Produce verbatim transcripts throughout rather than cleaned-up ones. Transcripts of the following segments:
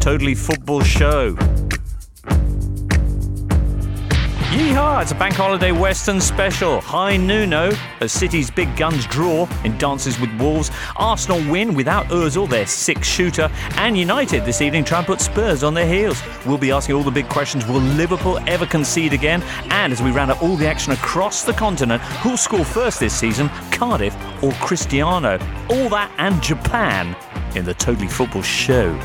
Totally Football Show. Yeehaw! It's a bank holiday Western special. High Nuno as City's big guns draw in Dances with Wolves. Arsenal win without Ozil, their six-shooter. And United this evening try and put Spurs on their heels. We'll be asking all the big questions. Will Liverpool ever concede again? And as we round up all the action across the continent, who'll score first this season, Cardiff or Cristiano? All that and Japan in the Totally Football Show.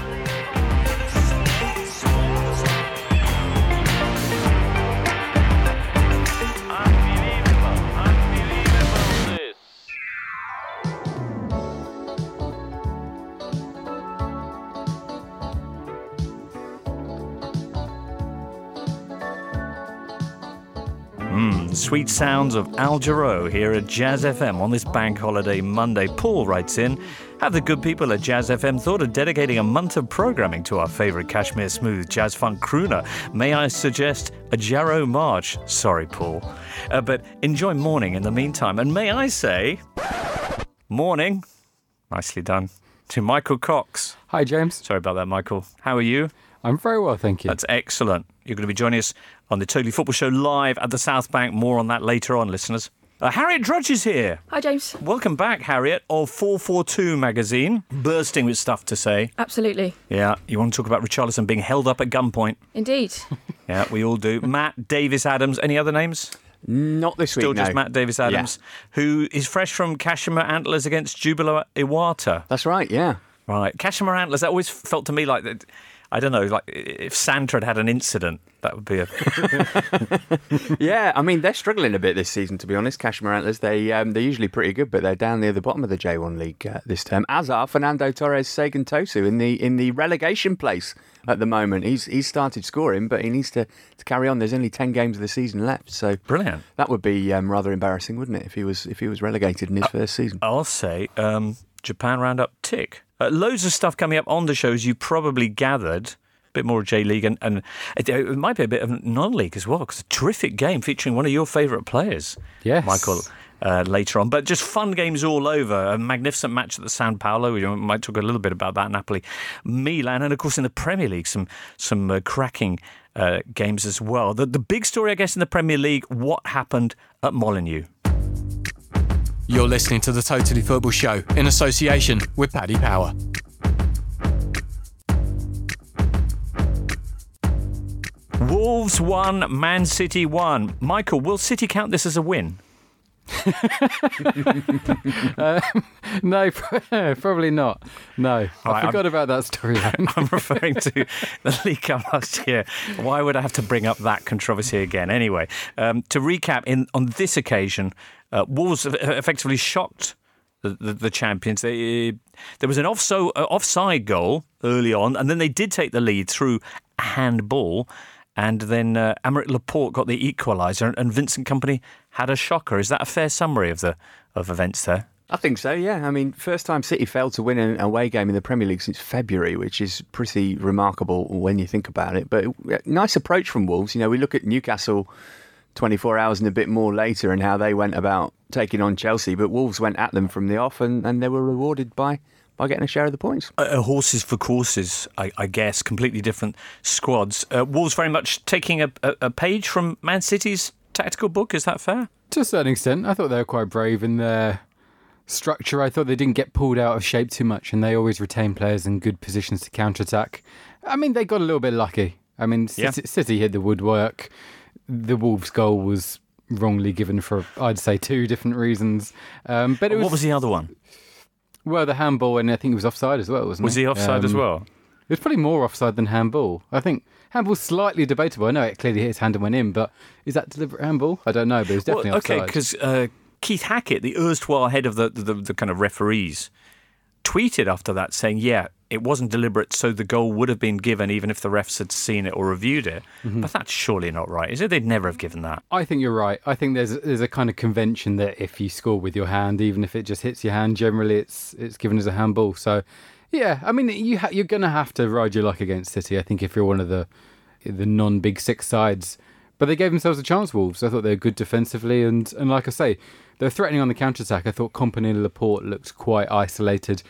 Sweet sounds of Al Jarreau here at Jazz F M on this bank holiday Monday. Paul writes in, have the good people at Jazz F M thought of dedicating a month of programming to our favourite Kashmir Smooth jazz funk crooner? May I suggest a Jarreau march? Sorry, Paul. Uh, but enjoy morning in the meantime. And may I say, morning, nicely done, to Michael Cox. Hi, James. Sorry about that, Michael. How are you? I'm very well, thank you. That's excellent. You're going to be joining us on the Totally Football Show live at the South Bank. More on that later on, listeners. Uh, Harriet Drudge is here. Hi, James. Welcome back, Harriet, of four forty-two magazine. Bursting with stuff to say. Absolutely. Yeah, you want to talk about Richarlison being held up at gunpoint. Indeed. Yeah, we all do. Matt Davis Adams. Any other names? Not this week, Still no. just Matt Davis Adams, yeah. Who is fresh from Kashmir Antlers against Jubilo Iwata. That's right, yeah. Right. Kashmir Antlers, that always felt to me like that. I don't know, like if Santa had had an incident, that would be a... Yeah, I mean, they're struggling a bit this season, to be honest, Kashmir Antlers. They, um, they're usually pretty good, but they're down near the bottom of the J one League uh, this term, as are Fernando Torres Sagan Tosu in the in the relegation place at the moment. He's he's started scoring, but he needs to, to carry on. There's only ten games of the season left, so... Brilliant. That would be um, rather embarrassing, wouldn't it, if he was if he was relegated in his uh, first season? I'll say, um, Japan Roundup tick. Uh, loads of stuff coming up on the shows you probably gathered. A bit more J-League and, and it, it might be a bit of non-league as well, because a terrific game featuring one of your favourite players, yes. Michael, uh, later on. But just fun games all over. A magnificent match at the San Paolo. We might talk a little bit about that, Napoli, Milan, and of course in the Premier League, some some uh, cracking uh, games as well. The, the big story, I guess, in the Premier League, what happened at Molineux. You're listening to the Totally Football Show in association with Paddy Power. Wolves won, Man City won. Michael, will City count this as a win? uh, no, probably not. No, I right, forgot I'm, about that storyline. I'm referring to the League Cup last year. Why would I have to bring up that controversy again? Anyway, um, to recap, in on this occasion, uh, Wolves effectively shocked the, the, the champions. They, there was an offso, uh, offside goal early on, and then they did take the lead through a handball. And then uh, Aymeric Laporte got the equaliser, and Vincent Kompany had a shocker. Is that a fair summary of the of events there? I think so, yeah. I mean, first time City failed to win an away game in the Premier League since February, which is pretty remarkable when you think about it. But nice approach from Wolves. You know, we look at Newcastle twenty-four hours and a bit more later and how they went about taking on Chelsea. But Wolves went at them from the off, and, and they were rewarded by... by getting a share of the points. Uh, horses for courses, I, I guess. Completely different squads. Uh, Wolves very much taking a, a, a page from Man City's tactical book. Is that fair? To a certain extent. I thought they were quite brave in their structure. I thought they didn't get pulled out of shape too much, and they always retain players in good positions to counter-attack. I mean, they got a little bit lucky. I mean, yeah. City, City hit the woodwork. The Wolves' goal was wrongly given for, I'd say, two different reasons. Um, but it was, what was the other one? Well, the handball, and I think it was offside as well, wasn't was it? Was he offside um, as well? It was probably more offside than handball. I think handball's slightly debatable. I know it clearly hit his hand and went in, but is that deliberate handball? I don't know, but it was definitely well, offside. Okay, because uh, Keith Hackett, the erstwhile head of the, the, the kind of referees, tweeted after that saying, yeah, it wasn't deliberate, so the goal would have been given even if the refs had seen it or reviewed it. Mm-hmm. But that's surely not right, is it? They'd never have given that. I think you're right. I think there's there's a kind of convention that if you score with your hand, even if it just hits your hand, generally it's it's given as a handball. So, yeah, I mean, you ha- you're going to have to ride your luck against City, I think, if you're one of the the non-big six sides. But they gave themselves a chance, Wolves. I thought they were good defensively, and, and like I say, they're threatening on the counter-attack. I thought Kompany and Laporte looked quite isolated.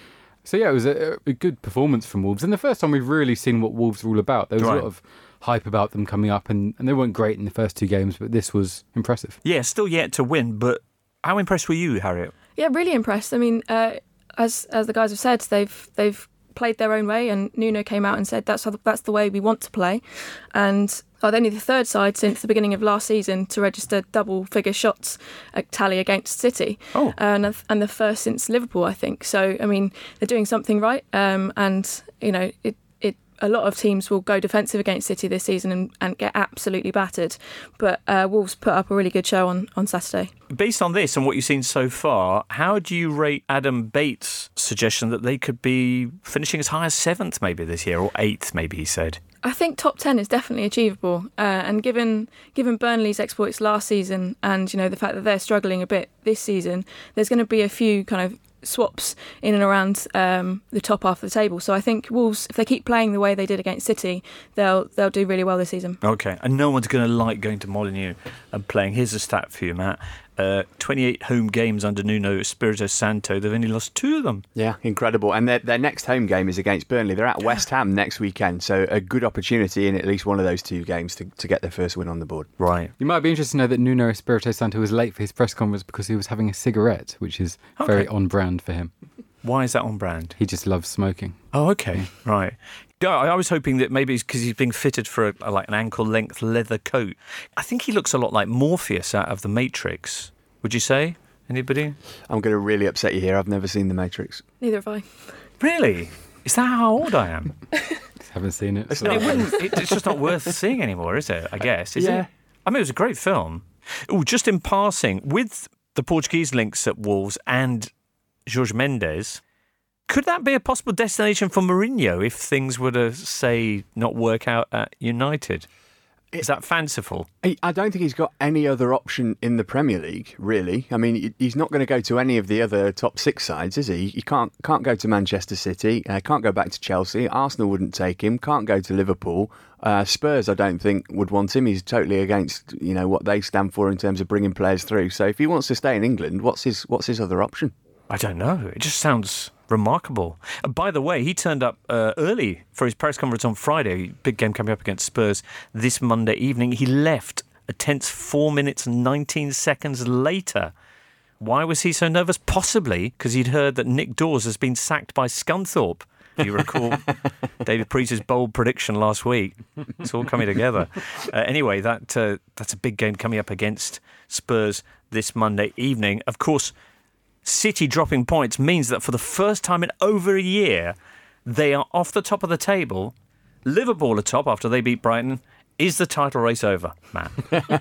So yeah, it was a, a good performance from Wolves, and the first time we've really seen what Wolves are all about. There was Right. a lot of hype about them coming up, and, and they weren't great in the first two games, but this was impressive. Yeah, still yet to win, but how impressed were you, Harriet? Yeah, really impressed. I mean, uh, as as the guys have said, they've they've played their own way, and Nuno came out and said that's how the, that's the way we want to play, and are only the third side since the beginning of last season to register double-figure shots at tally against City, Oh. and and the first since Liverpool, I think. So, I mean, they're doing something right, um, and you know, it, it a lot of teams will go defensive against City this season and, and get absolutely battered, but uh, Wolves put up a really good show on, on Saturday. Based on this and what you've seen so far, how do you rate Adam Bates' suggestion that they could be finishing as high as seventh maybe this year, or eighth maybe he said? I think top ten is definitely achievable, uh, and given given Burnley's exploits last season, and you know the fact that they're struggling a bit this season, there's going to be a few kind of swaps in and around um, the top half of the table. So I think Wolves, if they keep playing the way they did against City, they'll they'll do really well this season. Okay, and no one's going to like going to Molineux and playing. Here's a stat for you, Matt. Uh, twenty-eight home games under Nuno Espirito Santo. They've only lost two of them. Yeah, incredible. And their, their next home game is against Burnley. They're at West Ham next weekend, so a good opportunity in at least one of those two games to, to get their first win on the board. Right. You might be interested to know that Nuno Espirito Santo was late for his press conference because he was having a cigarette, which is Okay. very on brand for him. Why is that on brand? He just loves smoking. Oh, okay. Right. Yeah, I I was hoping that maybe it's because he's being fitted for a, a, like an ankle-length leather coat. I think he looks a lot like Morpheus out of The Matrix. Would you say? Anybody? I'm going to really upset you here. I've never seen The Matrix. Neither have I. Really? Is that how old I am? Just haven't seen it. It's so- And it wouldn't, it, it's just not worth seeing anymore, is it? I guess. Is Yeah. it? I mean, it was a great film. Oh, just in passing, with the Portuguese links at Wolves and Jorge Mendes, could that be a possible destination for Mourinho if things were to, say, not work out at United? Is that fanciful? He- I don't think he's got any other option in the Premier League, really. I mean, he- he's not going to go to any of the other top six sides, is he? He can't can't go to Manchester City, uh, can't go back to Chelsea. Arsenal wouldn't take him, can't go to Liverpool. Uh, Spurs, I don't think, would want him. He's totally against, you know, what they stand for in terms of bringing players through. So if he wants to stay in England, what's his what's his other option? I don't know. It just sounds remarkable. And by the way, he turned up uh, early for his press conference on Friday. Big game coming up against Spurs this Monday evening. He left a tense four minutes and nineteen seconds later. Why was he so nervous? Possibly because he'd heard that Nick Dawes has been sacked by Scunthorpe. If you recall David Priest's bold prediction last week. It's all coming together. Uh, anyway, that uh, that's a big game coming up against Spurs this Monday evening. Of course, City dropping points means that for the first time in over a year, they are off the top of the table. Liverpool are top after they beat Brighton. Is the title race over, Matt?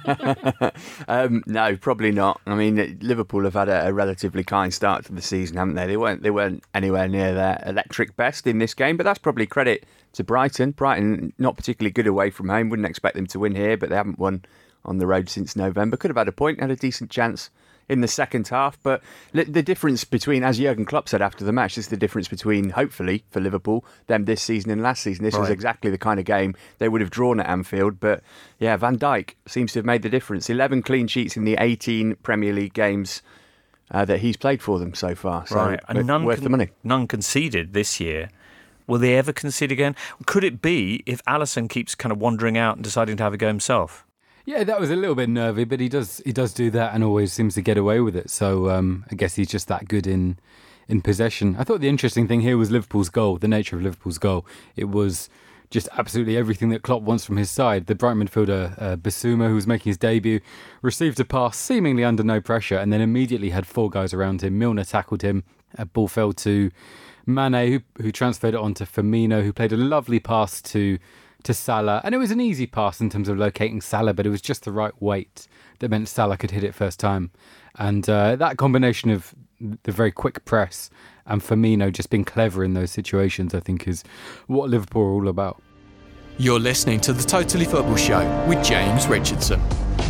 Um, no, probably not. I mean, Liverpool have had a, a relatively kind start to the season, haven't they? They weren't they weren't anywhere near their electric best in this game, but that's probably credit to Brighton. Brighton not particularly good away from home. Wouldn't expect them to win here, but they haven't won on the road since November. Could have had a point, had a decent chance in the second half, but the difference between, as Jurgen Klopp said after the match, is the difference between, hopefully, for Liverpool, them this season and last season. This was Right. exactly the kind of game they would have drawn at Anfield, but yeah, Van Dijk seems to have made the difference. eleven clean sheets in the eighteen Premier League games uh, that he's played for them so far, so Right, and none worth con- the money. None conceded this year. Will they ever concede again? Could it be if Alisson keeps kind of wandering out and deciding to have a go himself? Yeah, that was a little bit nervy, but he does he does do that and always seems to get away with it. So um, I guess he's just that good in in possession. I thought the interesting thing here was Liverpool's goal, the nature of Liverpool's goal. It was just absolutely everything that Klopp wants from his side. The Brighton midfielder, uh, Basuma, who was making his debut, received a pass seemingly under no pressure and then immediately had four guys around him. Milner tackled him. A ball fell to Mane, who, who transferred it on to Firmino, who played a lovely pass to to Salah, and it was an easy pass in terms of locating Salah, but it was just the right weight that meant Salah could hit it first time. And uh, that combination of the very quick press and Firmino just being clever in those situations, I think, is what Liverpool are all about. You're listening to the Totally Football Show with James Richardson.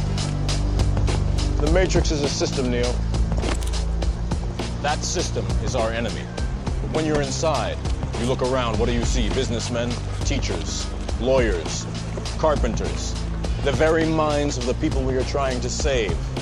The Matrix is a system, Neo. That system is our enemy. But when you're inside, you look around, what do you see? Businessmen, teachers, lawyers, carpenters, the very minds of the people we are trying to save.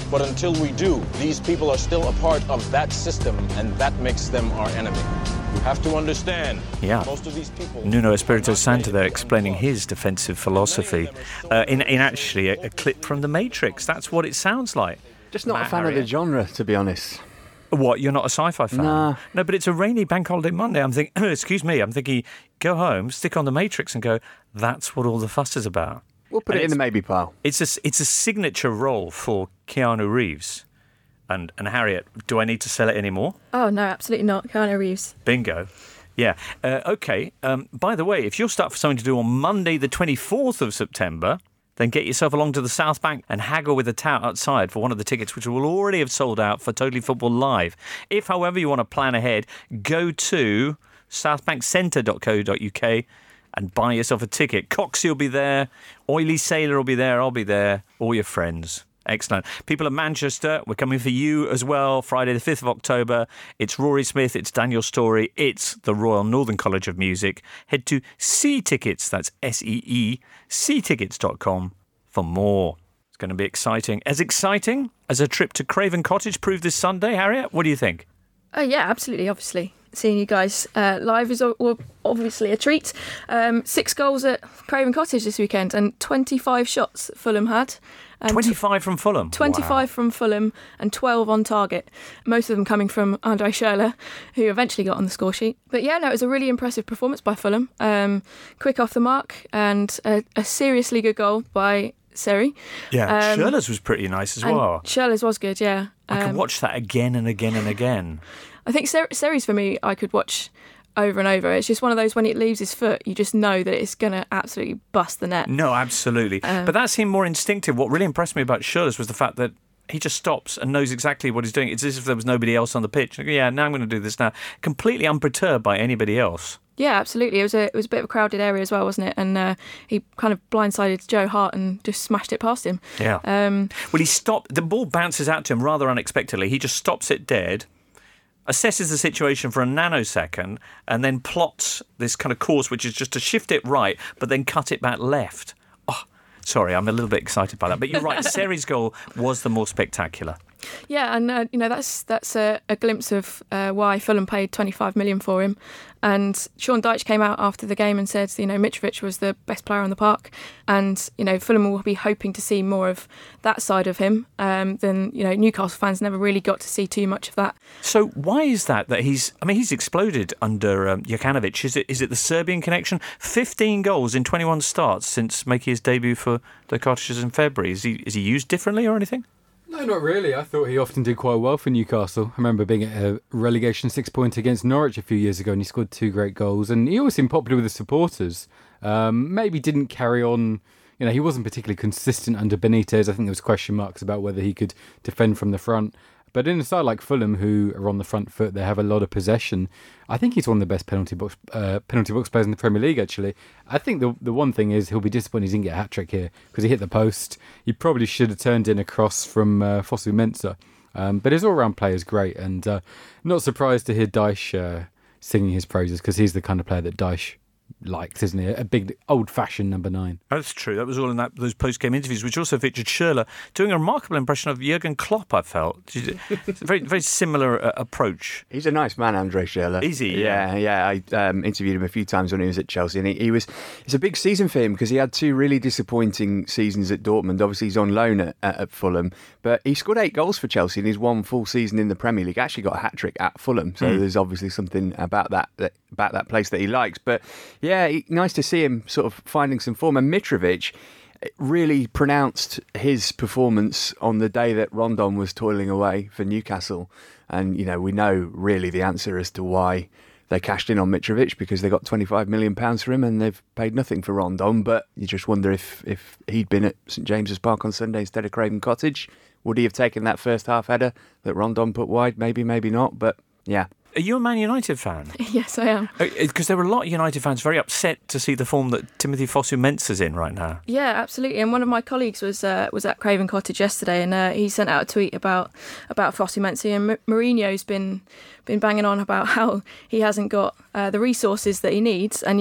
But until we do, these people are still a part of that system, and that makes them our enemy. You have to understand. Yeah. Most of these people. Nuno Espirito Santo there explaining his defensive philosophy uh, in, in actually a, a clip from The Matrix. That's what it sounds like. Just not Matt a fan Harriet. of the genre, to be honest. What, you're not a sci-fi fan? Nah. No, but it's a rainy bank holiday Monday. I'm thinking, excuse me, I'm thinking, go home, stick on The Matrix and go, that's what all the fuss is about. We'll put And it in it's- the maybe pile. It's a, it's a signature role for Keanu Reeves. And, and Harriet, do I need to sell it anymore? Oh, no, absolutely not. Keanu Reeves. Bingo. Yeah. Uh, okay. Um, by the way, if you're stuck for something to do on Monday, the twenty-fourth of September, then get yourself along to the South Bank and haggle with the tout outside for one of the tickets, which will already have sold out for Totally Football Live. If, however, you want to plan ahead, go to southbankcentre dot co dot uk and buy yourself a ticket. Coxie will be there, Oily Sailor will be there, I'll be there, all your friends. Excellent. People of Manchester, we're coming for you as well. Friday the fifth of October. It's Rory Smith, it's Daniel Story, it's the Royal Northern College of Music. Head to See Tickets, that's S E E, see tickets dot com for more. It's going to be exciting. As exciting as a trip to Craven Cottage proved this Sunday, Harriet? What do you think? Oh, yeah, absolutely, obviously. Seeing you guys uh, live is o- o- obviously a treat. Um, six goals at Craven Cottage this weekend and twenty-five shots Fulham had. And twenty-five from Fulham. twenty-five Wow. from Fulham and twelve on target. Most of them coming from Andre Schürrle, who eventually got on the score sheet. But yeah, no, it was a really impressive performance by Fulham. Um, quick off the mark and a, a seriously good goal by Seri. Yeah, Um, Schürrle's was pretty nice as And well. Schürrle's was good, yeah. I could Um, watch that again and again and again. I think Ser- Seri's for me, I could watch over and over. It's just one of those, when it leaves his foot, you just know that it's going to absolutely bust the net. No, absolutely. Um, but that's him more instinctive. What really impressed me about Schürrle's was the fact that he just stops and knows exactly what he's doing. It's as if there was nobody else on the pitch. Like, yeah, now I'm going to do this now. Completely unperturbed by anybody else. Yeah, absolutely. It was a it was a bit of a crowded area as well, wasn't it? And uh, he kind of blindsided Joe Hart and just smashed it past him. Yeah. Um, Well, he stopped. The ball bounces out to him rather unexpectedly. He just stops it dead, assesses the situation for a nanosecond, and then plots this kind of course, which is just to shift it right, but then cut it back left. Oh, sorry, I'm a little bit excited by that. But you're right, Seri's goal was the more spectacular. Yeah, and uh, you know that's that's a, a glimpse of uh, why Fulham paid twenty-five million for him. And Sean Dyche came out after the game and said, you know, Mitrovic was the best player on the park, and you know Fulham will be hoping to see more of that side of him. Um, than you know Newcastle fans never really got to see too much of that. So why is that? That he's? I mean, he's exploded under um, Jokanovic. Is it? Is it the Serbian connection? Fifteen goals in twenty-one starts since making his debut for the Cottages in February. Is he? Is he used differently or anything? No, not really. I thought he often did quite well for Newcastle. I remember being at a relegation six point against Norwich a few years ago, and he scored two great goals. And he always seemed popular with the supporters. Um, maybe didn't carry on. You know, he wasn't particularly consistent under Benitez. I think there was question marks about whether he could defend from the front. But in a side like Fulham, who are on the front foot, they have a lot of possession. I think he's one of the best penalty box uh, penalty box players in the Premier League, actually. I think the the one thing is he'll be disappointed he didn't get a hat-trick here because he hit the post. He probably should have turned in a cross from uh, Fosu Mensah. Um, but his all-round play is great, and uh, not surprised to hear Dyche uh, singing his praises because he's the kind of player that Dyche likes, isn't he? A big old-fashioned number nine. That's true. That was all in that those post-game interviews, which also featured Schürrle doing a remarkable impression of Jurgen Klopp, I felt. It's a very, very similar uh, approach. He's a nice man, Andre Schürrle. Is he? Yeah, yeah. I um, interviewed him a few times when he was at Chelsea, and he, he was. It's a big season for him because he had two really disappointing seasons at Dortmund. Obviously, he's on loan at, at, at Fulham, but he scored eight goals for Chelsea in his one full season in the Premier League. Actually, got a hat trick at Fulham, so mm. there's obviously something about that, that about that place that he likes. But yeah, he, nice to see him sort of finding some form. And Mitrovic really pronounced his performance on the day that Rondon was toiling away for Newcastle. And, you know, we know really the answer as to why they cashed in on Mitrovic, because they got twenty-five million pounds for him and they've paid nothing for Rondon. But you just wonder if, if he'd been at St James's Park on Sunday instead of Craven Cottage, would he have taken that first half header that Rondon put wide? Maybe, maybe not. But yeah. Are you a Man United fan? Yes, I am. Because there were a lot of United fans very upset to see the form that Timothy Fosu Mensah's in right now. Yeah, absolutely. And one of my colleagues was uh, was at Craven Cottage yesterday, and uh, he sent out a tweet about about Fosu Mensah. And M- Mourinho's been been banging on about how he hasn't got uh, the resources that he needs, and yet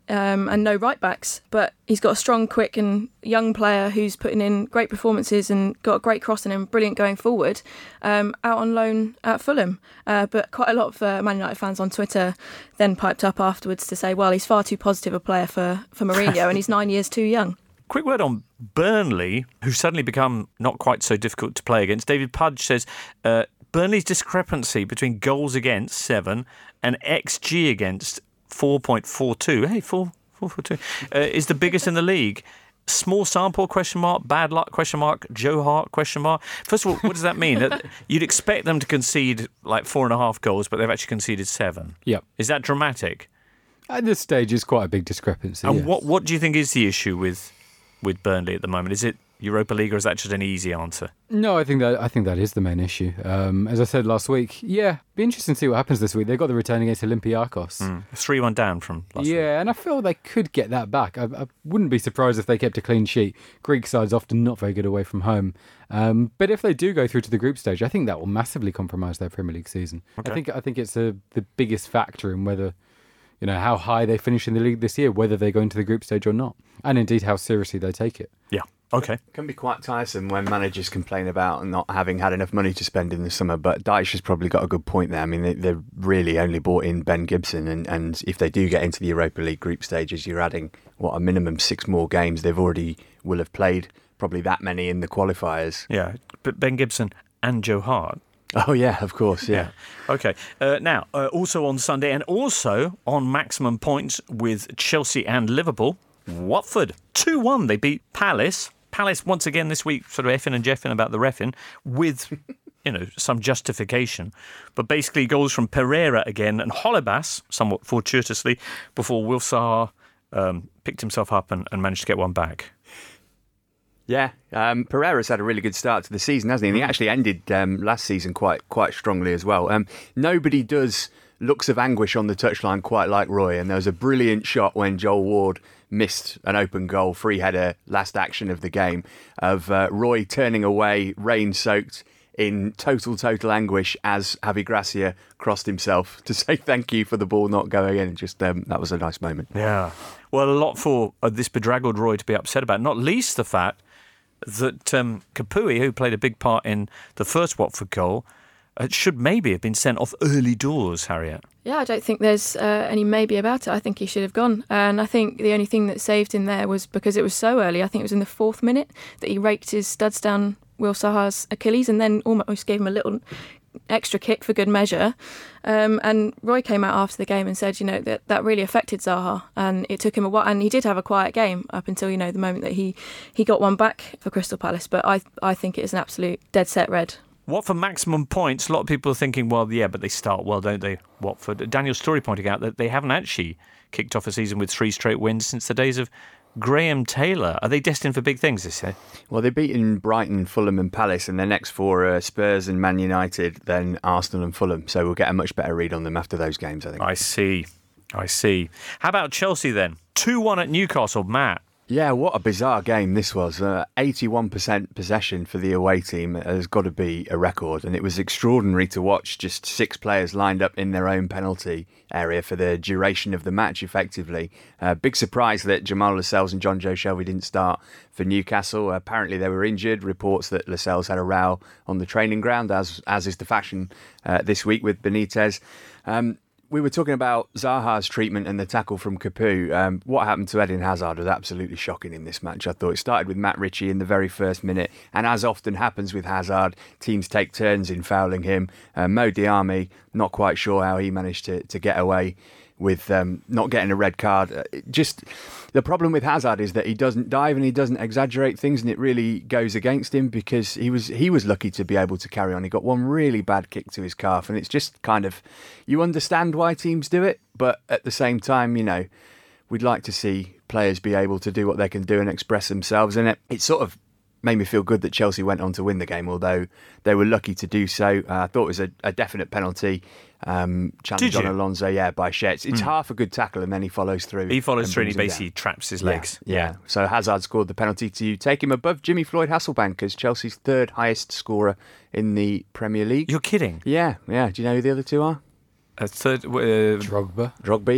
um, and no right backs, but he's got a strong, quick and young player who's putting in great performances and got a great crossing and brilliant going forward, um, out on loan at Fulham. Uh, but quite a lot of uh, Man United fans on Twitter then piped up afterwards to say, well, he's far too positive a player for, for Mourinho and he's nine years too young. Quick word on Burnley, who've suddenly become not quite so difficult to play against. David Pudge says uh, Burnley's discrepancy between goals against, seven, and X G against, four point four two. Hey, four, four, four, two, uh, is the biggest in the league. Small sample, question mark, bad luck, question mark, Joe Hart, question mark. First of all, what does that mean? That you'd expect them to concede like four and a half goals, but they've actually conceded seven. Yep. Is that dramatic? At this stage, it's quite a big discrepancy. And yes. what, what do you think is the issue with with Burnley at the moment? Is it Europa League or is that just an easy answer? No, I think that I think that is the main issue. Um, as I said last week, yeah, be interesting to see what happens this week. They've got the return against Olympiacos. Mm. three one down from last yeah, week. Yeah, and I feel they could get that back. I, I wouldn't be surprised if they kept a clean sheet. Greek side's often not very good away from home. Um, but if they do go through to the group stage, I think that will massively compromise their Premier League season. Okay. I think I think it's a, the biggest factor in whether, you know, how high they finish in the league this year, whether they go into the group stage or not, and indeed how seriously they take it. Yeah. Okay. It can be quite tiresome when managers complain about not having had enough money to spend in the summer, but Dyche has probably got a good point there. I mean, they, they've really only bought in Ben Gibson, and, and if they do get into the Europa League group stages, you're adding, what, a minimum six more games. They've already will have played probably that many in the qualifiers. Yeah, but Ben Gibson and Joe Hart. Oh, yeah, of course, yeah. yeah. Okay. Uh, now, uh, also on Sunday and also on maximum points with Chelsea and Liverpool, Watford. two one, they beat Palace. Palace, once again this week, sort of effing and jeffing about the reffing with, you know, some justification. But basically goals from Pereira again and Holebas, somewhat fortuitously, before Wilf Zaha um, picked himself up and, and managed to get one back. Yeah, um, Pereira's had a really good start to the season, hasn't he? And he actually ended um, last season quite quite strongly as well. Um, nobody does looks of anguish on the touchline quite like Roy, and there was a brilliant shot when Joel Ward missed an open goal, free header, last action of the game, of uh, Roy turning away, rain-soaked, in total, total anguish as Javi Gracia crossed himself to say thank you for the ball not going in. Just um, that was a nice moment. Yeah. Well, a lot for uh, this bedraggled Roy to be upset about, not least the fact that um, Kapui, who played a big part in the first Watford goal, uh, should maybe have been sent off early doors, Harriet. Yeah, I don't think there's uh, any maybe about it. I think he should have gone. And I think the only thing that saved him there was because it was so early. I think it was in the fourth minute that he raked his studs down Wilf Zaha's Achilles and then almost gave him a little extra kick for good measure. Um, and Roy came out after the game and said, you know, that that really affected Zaha, and it took him a while. And he did have a quiet game up until, you know, the moment that he, he got one back for Crystal Palace. But I I think it is an absolute dead set red. Watford maximum points. A lot of people are thinking, well, yeah, but they start well, don't they, Watford? Daniel Story pointing out that they haven't actually kicked off a season with three straight wins since the days of Graham Taylor. Are they destined for big things this year? Well, they've beaten Brighton, Fulham and Palace, and their next four are Spurs and Man United, then Arsenal and Fulham. So we'll get a much better read on them after those games, I think. I see. I see. How about Chelsea then? two one at Newcastle, Matt. Yeah, what a bizarre game this was. Uh, eighty-one percent possession for the away team has got to be a record, and it was extraordinary to watch just six players lined up in their own penalty area for the duration of the match, effectively. Uh, big surprise that Jamal Lascelles and John Joe Shelby didn't start for Newcastle. Apparently they were injured. Reports that Lascelles had a row on the training ground, as as is the fashion uh, this week with Benitez. Um, We were talking about Zaha's treatment and the tackle from Capoue. Um, what happened to Eden Hazard was absolutely shocking in this match. I thought it started with Matt Ritchie in the very first minute, and as often happens with Hazard, teams take turns in fouling him. Uh, Mo Diarmi, not quite sure how he managed to, to get away with um, not getting a red card. Uh, just the problem with Hazard is that he doesn't dive and he doesn't exaggerate things, and it really goes against him because he was he was lucky to be able to carry on. He got one really bad kick to his calf, and it's just kind of, you understand why teams do it, but at the same time, you know, we'd like to see players be able to do what they can do and express themselves, and it, it sort of made me feel good that Chelsea went on to win the game, although they were lucky to do so. Uh, I thought it was a, a definite penalty. Um, challenge on Alonso, yeah, by Shea. It's, it's mm. half a good tackle, and then he follows through. He follows through and he brings him basically down. traps his Yeah, legs. Yeah. So Hazard scored the penalty to take him above Jimmy Floyd Hasselbank as Chelsea's third highest scorer in the Premier League. You're kidding? Yeah, yeah. Do you know who the other two are? A third, uh, Drogba. Drogba, yeah.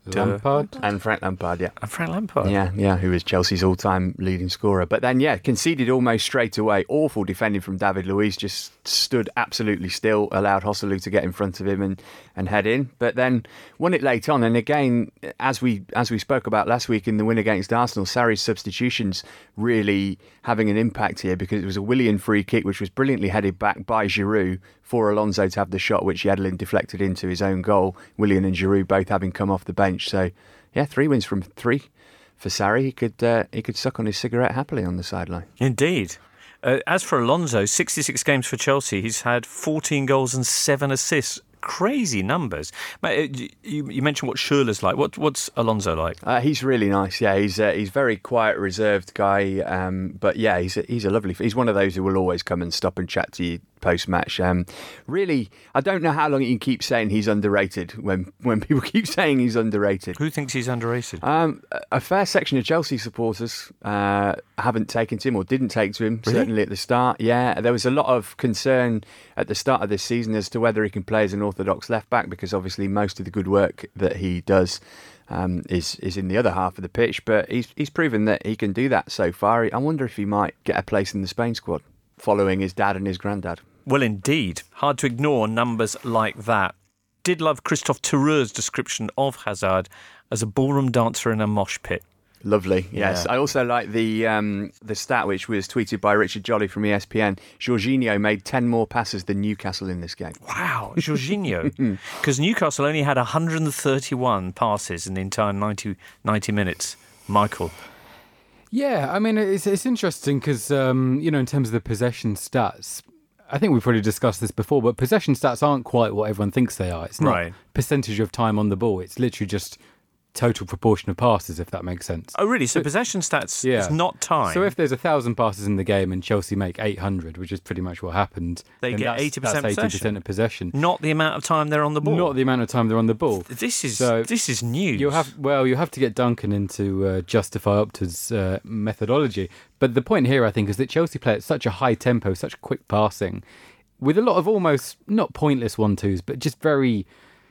Lampard. And Frank Lampard, yeah. And Frank Lampard. Yeah, yeah, who is Chelsea's all-time leading scorer. But then, yeah, conceded almost straight away. Awful defending from David Luiz, just stood absolutely still, allowed Joselu to get in front of him and, and head in. But then won it late on. And again, as we as we spoke about last week in the win against Arsenal, Sarri's substitutions really having an impact here, because it was a Willian free kick, which was brilliantly headed back by Giroud for Alonso to have the shot, which Yedlin deflected into his own goal. Willian and Giroud both having come off the bench. So, yeah, three wins from three for Sarri. He could uh, he could suck on his cigarette happily on the sideline. Indeed. Uh, as for Alonso, sixty-six games for Chelsea. He's had fourteen goals and seven assists. Crazy numbers. Mate, you, you mentioned what Schürrle's like. What, what's Alonso like? Uh, he's really nice. Yeah, he's uh, he's very quiet, reserved guy. Um, but yeah, he's a, he's a lovely. He's one of those who will always come and stop and chat to you post match. Um, really, I don't know how long you can keep saying he's underrated when when people keep saying he's underrated. Who thinks he's underrated? Um, a fair section of Chelsea supporters uh, haven't taken to him or didn't take to him, Really? certainly at the start. Yeah, there was a lot of concern at the start of this season as to whether he can play as an orthodox left back, because obviously most of the good work that he does um, is is in the other half of the pitch. But he's he's proven that he can do that so far. I wonder if he might get a place in the Spain squad, following his dad and his granddad. Well, indeed. Hard to ignore numbers like that. Did love Christophe Thureau's description of Hazard as a ballroom dancer in a mosh pit. Lovely, yes. Yeah. I also like the um, the stat which was tweeted by Richard Jolly from E S P N. Jorginho made ten more passes than Newcastle in this game. Wow, Jorginho. Because Newcastle only had one hundred thirty-one passes in the entire ninety, ninety minutes. Michael. Yeah, I mean, it's it's interesting because, um, you know, in terms of the possession stats, I think we've probably discussed this before, but possession stats aren't quite what everyone thinks they are. It's not Right. percentage of time on the ball. It's literally just total proportion of passes, if that makes sense. Oh, really? So possession stats Yeah. is not time. So if there's a thousand passes in the game and Chelsea make eight hundred, which is pretty much what happened, They then get that's, eighty percent that's eighty possession. percent of possession. Not the amount of time they're on the ball. Not the amount of time they're on the ball. This is So this is news. You'll have well, you have to get Duncan into uh, justify Opta's uh, methodology. But the point here, I think, is that Chelsea play at such a high tempo, such quick passing, with a lot of almost not pointless one-twos, but just very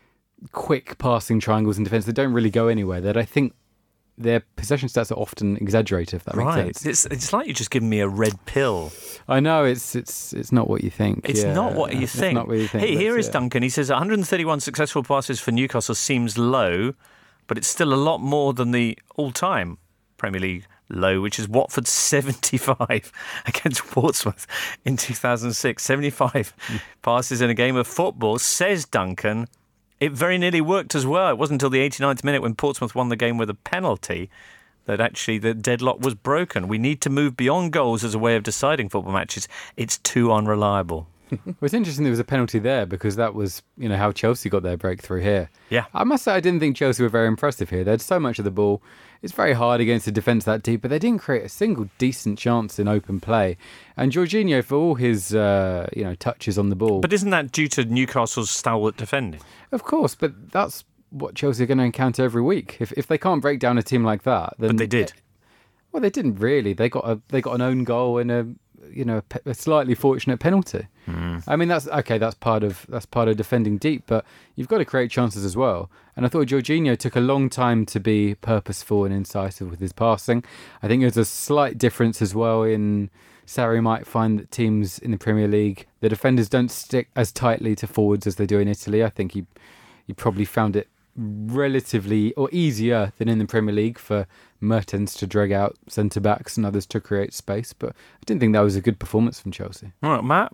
quick passing triangles in defence that don't really go anywhere. That I think their possession stats are often exaggerated, if that right. makes sense. It's it's like you're just giving me a red pill. I know it's it's it's not what you think. It's yeah. not what you It's think. not what you think. Hey, here That's is it. Duncan. He says one hundred thirty-one successful passes for Newcastle seems low, but it's still a lot more than the all-time Premier League low, which is Watford's seventy-five against Portsmouth in two thousand six. seventy-five passes in a game of football, says Duncan. It very nearly worked as well. It wasn't until the eighty-ninth minute when Portsmouth won the game with a penalty that actually the deadlock was broken. We need to move beyond goals as a way of deciding football matches. It's too unreliable. Well, it's interesting there was a penalty there because that was, you know, how Chelsea got their breakthrough here. Yeah. I must say I didn't think Chelsea were very impressive here. They had so much of the ball. It's very hard against a defence that deep, but they didn't create a single decent chance in open play. And Jorginho, for all his, uh, you know, touches on the ball. But isn't that due to Newcastle's stalwart defending? Of course, but that's what Chelsea are going to encounter every week. If if they can't break down a team like that, then But they did. Well, they didn't really. They got a they got an own goal and a you know a, pe- a slightly fortunate penalty. Mm. I mean that's okay. That's part of that's part of defending deep, but you've got to create chances as well. And I thought Jorginho took a long time to be purposeful and incisive with his passing. I think there's a slight difference as well in Sarri might find that teams in the Premier League, the defenders don't stick as tightly to forwards as they do in Italy. I think he he probably found it relatively or easier than in the Premier League for Mertens to drag out centre backs and others to create space, but I didn't think that was a good performance from Chelsea. All right, Matt.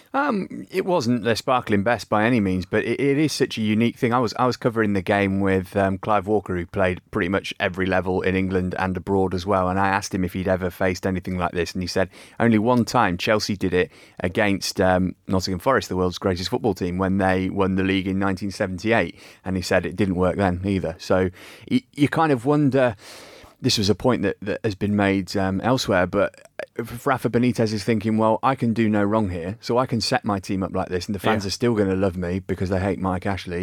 Um, it wasn't their sparkling best by any means, but it, it is such a unique thing. I was I was covering the game with um, Clive Walker, who played pretty much every level in England and abroad as well, and I asked him if he'd ever faced anything like this, and he said only one time Chelsea did it against um, Nottingham Forest, the world's greatest football team, when they won the league in nineteen seventy-eight, and he said it didn't work then either. So you, you kind of wonder. This was a point that, that has been made um, elsewhere, but Rafa Benitez is thinking, well, I can do no wrong here, so I can set my team up like this, and the fans Yeah. are still going to love me because they hate Mike Ashley,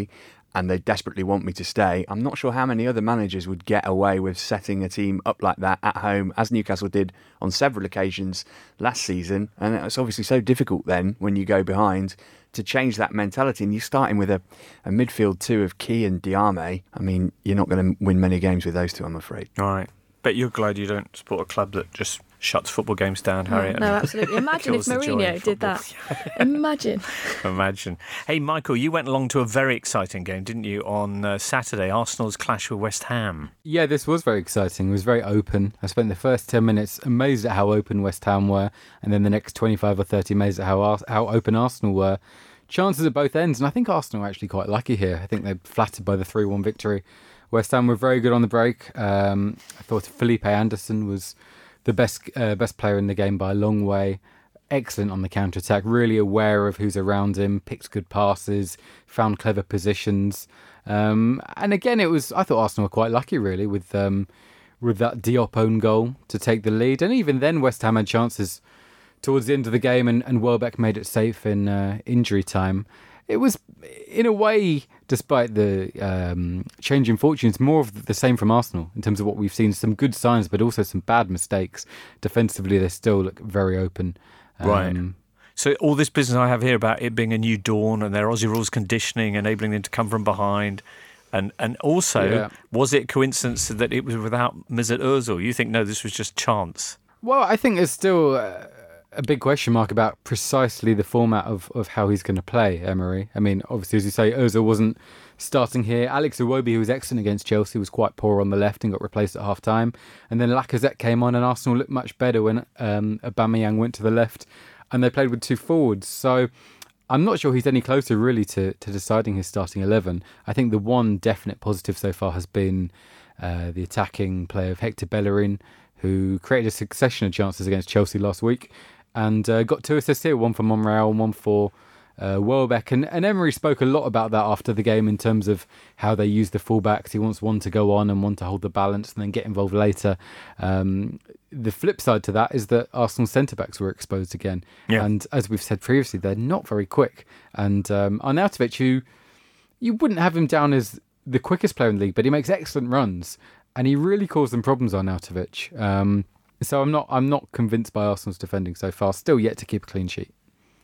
and they desperately want me to stay, I'm not sure how many other managers would get away with setting a team up like that at home, as Newcastle did on several occasions last season. And it's obviously so difficult then when you go behind to change that mentality. And you're starting with a, a midfield two of Key and Diame. I mean, you're not going to win many games with those two, I'm afraid. All right. Bet you're glad you don't support a club that just shuts football games down, Harriet. No, absolutely. Imagine if Mourinho did that. Imagine. Imagine. Hey, Michael, you went along to a very exciting game, didn't you, on uh, Saturday, Arsenal's clash with West Ham? Yeah, this was very exciting. It was very open. I spent the first ten minutes amazed at how open West Ham were, and then the next twenty-five or thirty amazed at how how open Arsenal were. Chances at both ends, and I think Arsenal were actually quite lucky here. I think they're flattered by the three one victory. West Ham were very good on the break. Um, I thought Felipe Anderson was the best uh, best player in the game by a long way. Excellent on the counter-attack, really aware of who's around him, picked good passes, found clever positions. Um, and again, it was I thought Arsenal were quite lucky, really, with um, with that Diop own goal to take the lead. And even then, West Ham had chances towards the end of the game, and, and Welbeck made it safe in uh, injury time. It was, in a way, despite the um, change in fortunes, more of the same from Arsenal in terms of what we've seen. Some good signs, but also some bad mistakes. Defensively, they still look very open. Um, right. So all this business I have here about it being a new dawn and their Aussie rules conditioning, enabling them to come from behind. And and also, Yeah. was it coincidence that it was without Mesut Ozil? You think, no, this was just chance? Well, I think there's still uh, a big question mark about precisely the format of, of how he's going to play, Emery. I mean, obviously, as you say, Ozil wasn't starting here. Alex Iwobi, who was excellent against Chelsea, was quite poor on the left and got replaced at half-time. And then Lacazette came on, and Arsenal looked much better when um, Aubameyang went to the left, and they played with two forwards. So I'm not sure he's any closer, really, to, to deciding his starting eleven. I think the one definite positive so far has been uh, the attacking play of Hector Bellerin, who created a succession of chances against Chelsea last week, and uh, got two assists here, one for Monreal and one for uh, Welbeck. And, and Emery spoke a lot about that after the game in terms of how they use the fullbacks. He wants one to go on and one to hold the balance and then get involved later. Um, the flip side to that is that Arsenal centre-backs were exposed again. Yeah. And as we've said previously, they're not very quick. And um, Arnautovic, who you wouldn't have him down as the quickest player in the league, but he makes excellent runs. And he really caused them problems, Arnautovic. Um, so I'm not I'm not convinced by Arsenal's defending so far. Still yet to keep a clean sheet.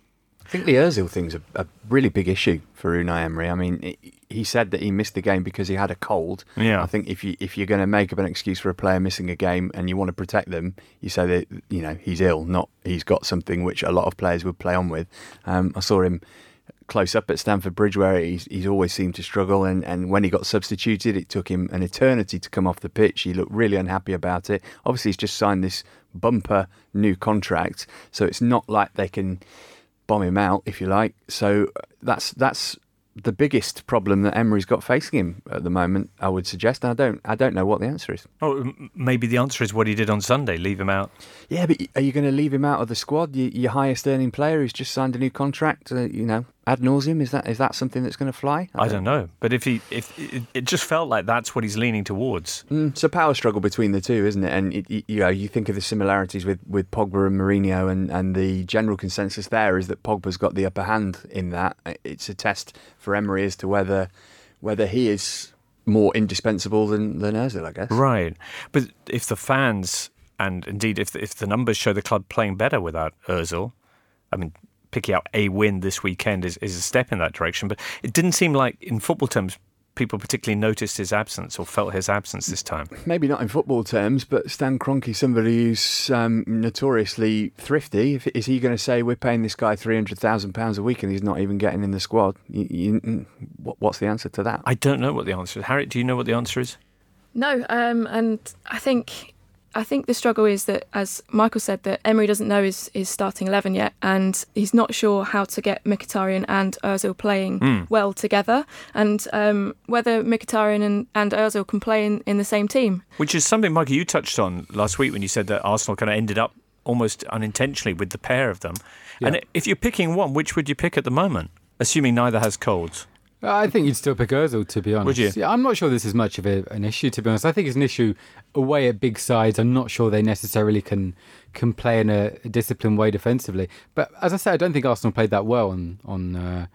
I think the Ozil thing's a, a really big issue for Unai Emery. I mean, it, he said that he missed the game because he had a cold. Yeah. I think if you if you're going to make up an excuse for a player missing a game and you want to protect them, you say that you know he's ill, not he's got something which a lot of players would play on with. Um, I saw him close up at Stamford Bridge, where he's, he's always seemed to struggle, and, and when he got substituted, it took him an eternity to come off the pitch. He looked really unhappy about it. Obviously, he's just signed this bumper new contract, so it's not like they can bomb him out, if you like. So that's that's the biggest problem that Emery's got facing him at the moment, I would suggest. I don't I don't know what the answer is. Oh, m- maybe the answer is what he did on Sunday, leave him out. Yeah, but are you going to leave him out of the squad? Your, your highest earning player who's just signed a new contract, uh, you know, ad nauseum? Is that is that something that's going to fly? I, I don't know. But if he, if it, it just felt like that's what he's leaning towards. Mm, it's a power struggle between the two, isn't it? And it, it, you know, you think of the similarities with, with Pogba and Mourinho, and, and the general consensus there is that Pogba's got the upper hand in that. It's a test for Emery as to whether whether he is more indispensable than than Ozil, I guess. Right. But if the fans, and indeed if the, if the numbers show the club playing better without Ozil, I mean, picking out a win this weekend is, is a step in that direction. But it didn't seem like, in football terms, people particularly noticed his absence or felt his absence this time. Maybe not in football terms, but Stan Kroenke, somebody who's um, notoriously thrifty, if, is he going to say we're paying this guy three hundred thousand pounds a week and he's not even getting in the squad? You, you, what, what's the answer to that? I don't know what the answer is. Harriet, do you know what the answer is? No, um, and I think I think the struggle is that, as Michael said, that Emery doesn't know his, his starting eleven yet, and he's not sure how to get Mkhitaryan and Ozil playing Mm. well together, and um, whether Mkhitaryan and, and Ozil can play in, in the same team. Which is something, Michael, you touched on last week when you said that Arsenal kind of ended up almost unintentionally with the pair of them. Yeah. And if you're picking one, which would you pick at the moment, assuming neither has colds? I think you'd still pick Ozil, to be honest. Would you? Yeah, I'm not sure this is much of a, an issue, to be honest. I think it's an issue away at big sides. I'm not sure they necessarily can can play in a, a disciplined way defensively. But as I say, I don't think Arsenal played that well on on uh,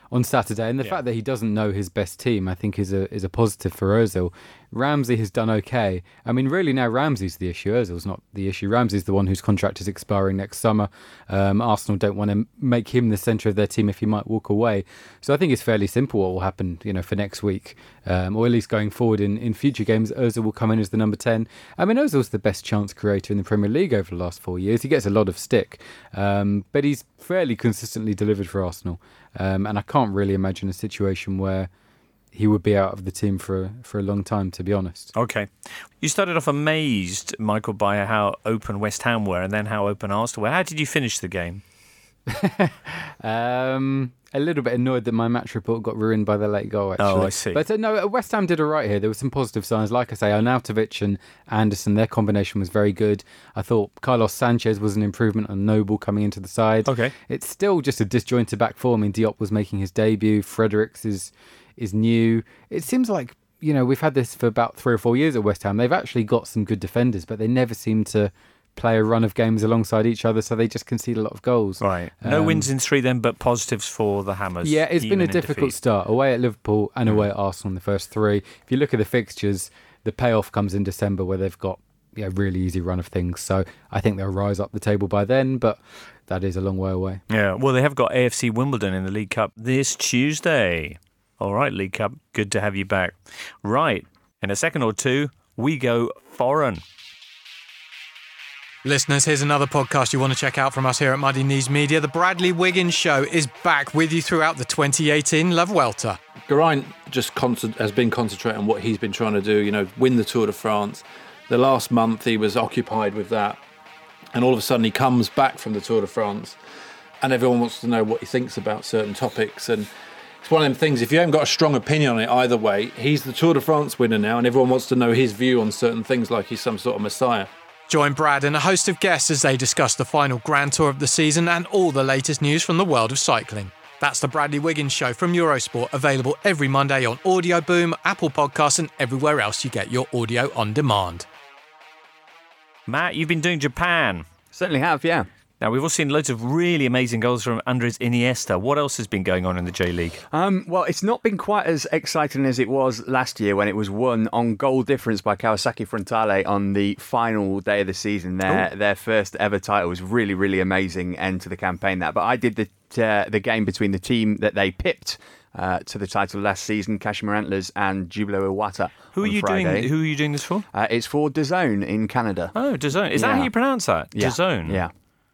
on Saturday, and the Yeah. fact that he doesn't know his best team, I think, is a is a positive for Ozil. Ramsey has done okay. I mean, really now Ramsey's the issue. Ozil's not the issue. Ramsey's the one whose contract is expiring next summer. Um, Arsenal don't want to make him the centre of their team if he might walk away. So I think it's fairly simple what will happen, you know, for next week, um, or at least going forward in, in future games. Ozil will come in as the number ten. I mean, Ozil's the best chance creator in the Premier League over the last four years. He gets a lot of stick, um, but he's fairly consistently delivered for Arsenal. Um, and I can't really imagine a situation where he would be out of the team for for a long time, to be honest. Okay. You started off amazed, Michael, by how open West Ham were and then how open Arsenal were. How did you finish the game? um, a little bit annoyed that my match report got ruined by the late goal, actually. Oh, I see. But uh, no, West Ham did all right here. There were some positive signs. Like I say, Arnautovic and Anderson, their combination was very good. I thought Carlos Sanchez was an improvement on Noble coming into the side. Okay. It's still just a disjointed back four. I mean, Diop was making his debut. Fredericks is is new. It seems like, you know, we've had this for about three or four years at West Ham. They've actually got some good defenders, but they never seem to play a run of games alongside each other, so they just concede a lot of goals. Right. No Um, wins in three then, but positives for the Hammers. Yeah, it's been even a in difficult defeat. start. Away at Liverpool and away at Arsenal in the first three. If you look at the fixtures, the payoff comes in December where they've got yeah, really easy run of things. So I think they'll rise up the table by then, but that is a long way away. Yeah, well, they have got A F C Wimbledon in the League Cup this Tuesday. All right, League Cup, good to have you back. Right, in a second or two, we go foreign. Listeners, here's another podcast you want to check out from us here at Muddy Knees Media. The Bradley Wiggins Show is back with you throughout the twenty eighteen Love Welter. Geraint just concent- has been concentrating on what he's been trying to do, you know, win the Tour de France. The last month he was occupied with that, and all of a sudden he comes back from the Tour de France and everyone wants to know what he thinks about certain topics. And it's one of them things, if you haven't got a strong opinion on it either way, he's the Tour de France winner now and everyone wants to know his view on certain things like he's some sort of messiah. Join Brad and a host of guests as they discuss the final Grand Tour of the season and all the latest news from the world of cycling. That's the Bradley Wiggins Show from Eurosport, available every Monday on Audio Boom, Apple Podcasts and everywhere else you get your audio on demand. Matt, you've been doing Japan. Certainly have, yeah. Now, we've all seen loads of really amazing goals from Andres Iniesta. What else has been going on in the J-League? Um, well, it's not been quite as exciting as it was last year when it was won on goal difference by Kawasaki Frontale on the final day of the season. Their their first ever title was really, really amazing end to the campaign. That, but I did the uh, the game between the team that they pipped uh, to the title last season, Kashima Antlers and Jubilo Iwata. Who are on you Friday. doing? Who are you doing this for? Uh, it's for DAZN in Canada. Oh, DAZN. Is that Yeah. how you pronounce that? Yeah. DAZN. Yeah.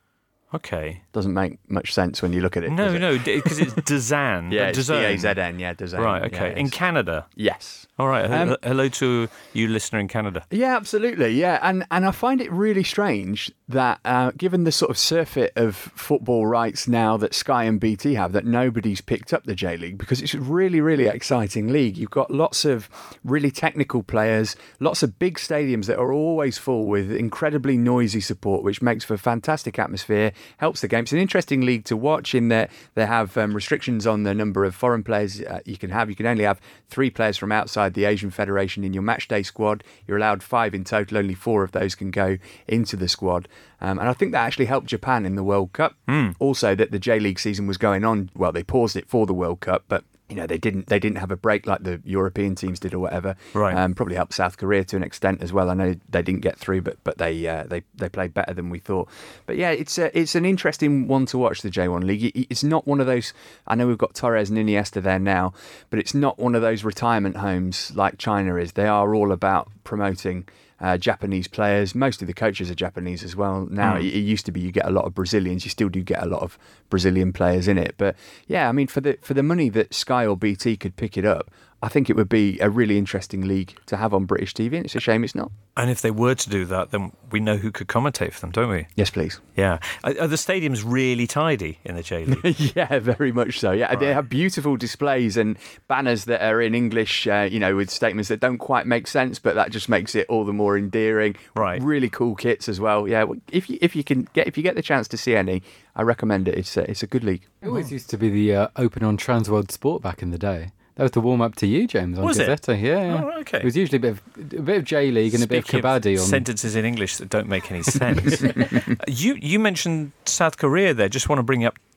Okay. Doesn't make much sense when you look at it. No, does it? no, because it's DAZN. Yeah, but it's D DAZN. A Z N. Yeah, DAZN. Right, okay. Yeah, in it's- Canada. Yes. All right. Um, H- hello to you, listener in Canada. Yeah, absolutely. Yeah, and and I find it really strange that uh, given the sort of surfeit of football rights now that Sky and B T have, that nobody's picked up the J League, because it's a really, really exciting league. You've got lots of really technical players, lots of big stadiums that are always full with incredibly noisy support, which makes for a fantastic atmosphere, helps the game. It's an interesting league to watch in that they have um, restrictions on the number of foreign players uh, you can have. You can only have three players from outside the Asian Federation in your matchday squad. You're allowed five in total. Only four of those can go into the squad. Um, and I think that actually helped Japan in the World Cup. Mm. Also, that the J League season was going on. Well, they paused it for the World Cup, but you know they didn't they didn't have a break like the European teams did or whatever. Right. Um, probably helped South Korea to an extent as well. I know they didn't get through, but but they uh, they they played better than we thought. But yeah, it's a, it's an interesting one to watch, the J one League. It's not one of those. I know we've got Torres and Iniesta there now, but it's not one of those retirement homes like China is. They are all about promoting Uh, Japanese players. Most of the coaches are Japanese as well now. Mm. It, it used to be you get a lot of Brazilians. You still do get a lot of Brazilian players in it. But yeah, I mean, for the for the money that Sky or B T could pick it up, I think it would be a really interesting league to have on British T V, and it's a shame it's not. And if they were to do that, then we know who could commentate for them, don't we? Yes, please. Yeah. Are, are the stadiums really tidy in the J League? Yeah, very much so. Yeah, right. They have beautiful displays and banners that are in English, uh, you know, with statements that don't quite make sense, but that just makes it all the more endearing. Right. Really cool kits as well. Yeah, if you if you can get if you get the chance to see any, I recommend it. It's a, it's a good league. It always used to be the uh, Open on Transworld Sport back in the day. That was the warm up to you, James, on was Gazzetta. It? Yeah, yeah. Oh, okay. It was usually a bit of a bit of J League and Speaking a bit of kabaddi of on sentences in English that don't make any sense. you you mentioned South Korea there. Just want to bring you up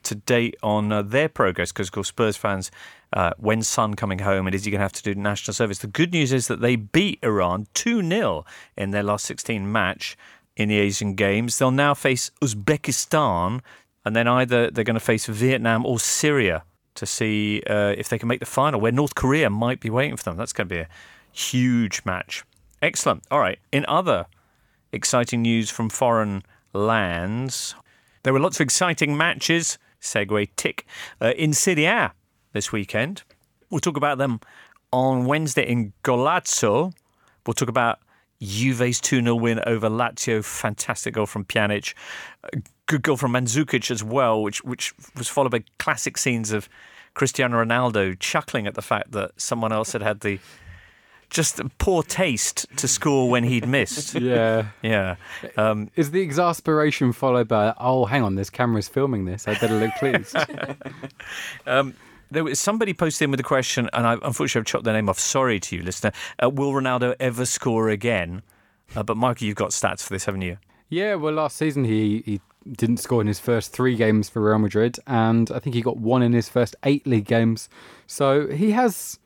to date on uh, their progress, because, of course, Spurs fans, uh, when's Son coming home and is he going to have to do national service? The good news is that they beat Iran two nil in their last sixteen match in the Asian Games. They'll now face Uzbekistan, and then either they're going to face Vietnam or Syria to see uh, if they can make the final, where North Korea might be waiting for them. That's going to be a huge match. Excellent. All right. In other exciting news from foreign lands, there were lots of exciting matches, segue tick, uh, in Serie A this weekend. We'll talk about them on Wednesday in Golazzo. We'll talk about Juve's two nil win over Lazio. Fantastic goal from Pjanic. A good goal from Mandzukic as well, which which was followed by classic scenes of Cristiano Ronaldo chuckling at the fact that someone else had had the just poor taste to score when he'd missed. Yeah. Yeah. Um, Is the exasperation followed by, oh, hang on, this camera's filming this, I better look pleased? um, there was somebody posted in with a question, and I unfortunately I've chopped their name off. Sorry to you, listener. Uh, will Ronaldo ever score again? Uh, but Michael, you've got stats for this, haven't you? Yeah, well, last season he, he didn't score in his first three games for Real Madrid, and I think he got one in his first eight league games. So he has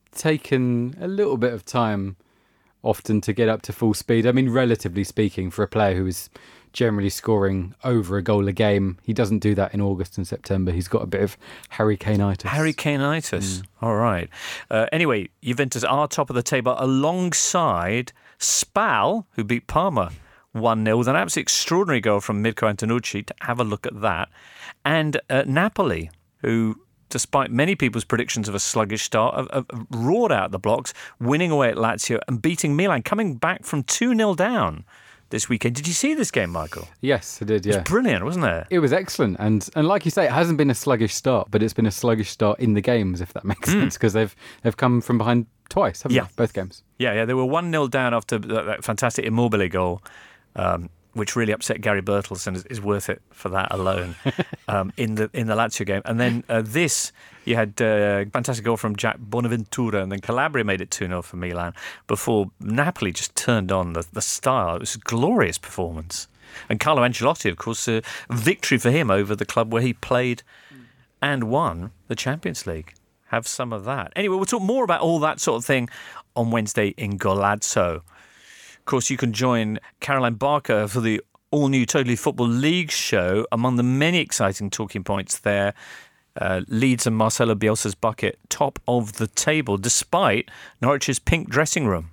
taken a little bit of time often to get up to full speed. I mean, relatively speaking, for a player who is generally scoring over a goal a game, he doesn't do that in August and September. He's got a bit of Harry Kane-itis. Harry Kane-itis. Mm. All right. Uh, anyway, Juventus are top of the table alongside Spal, who beat Parma one nil with an absolutely extraordinary goal from Mirko Antonucci. To have a look at that. And uh, Napoli, who, despite many people's predictions of a sluggish start, have, have roared out the blocks, winning away at Lazio and beating Milan, coming back from two nil down this weekend. Did you see this game, Michael? Yes, I did, yeah. It was brilliant, wasn't it? It was excellent. And and like you say, it hasn't been a sluggish start, but it's been a sluggish start in the games, if that makes mm. sense, because they've they've come from behind twice, haven't yeah. they? Both games. Yeah, yeah. They were one nil down after that, that fantastic Immobile goal, um, which really upset Gary Bertels and is, is worth it for that alone um, in the in the Lazio game. And then uh, this, you had a uh, fantastic goal from Jack Bonaventura, and then Calabria made it two nil for Milan before Napoli just turned on the, the style. It was a glorious performance. And Carlo Ancelotti, of course, a victory for him over the club where he played and won the Champions League. Have some of that. Anyway, we'll talk more about all that sort of thing on Wednesday in Golazzo. Of course, you can join Caroline Barker for the all-new Totally Football League show. Among the many exciting talking points there, uh, Leeds and Marcelo Bielsa's bucket top of the table, despite Norwich's pink dressing room.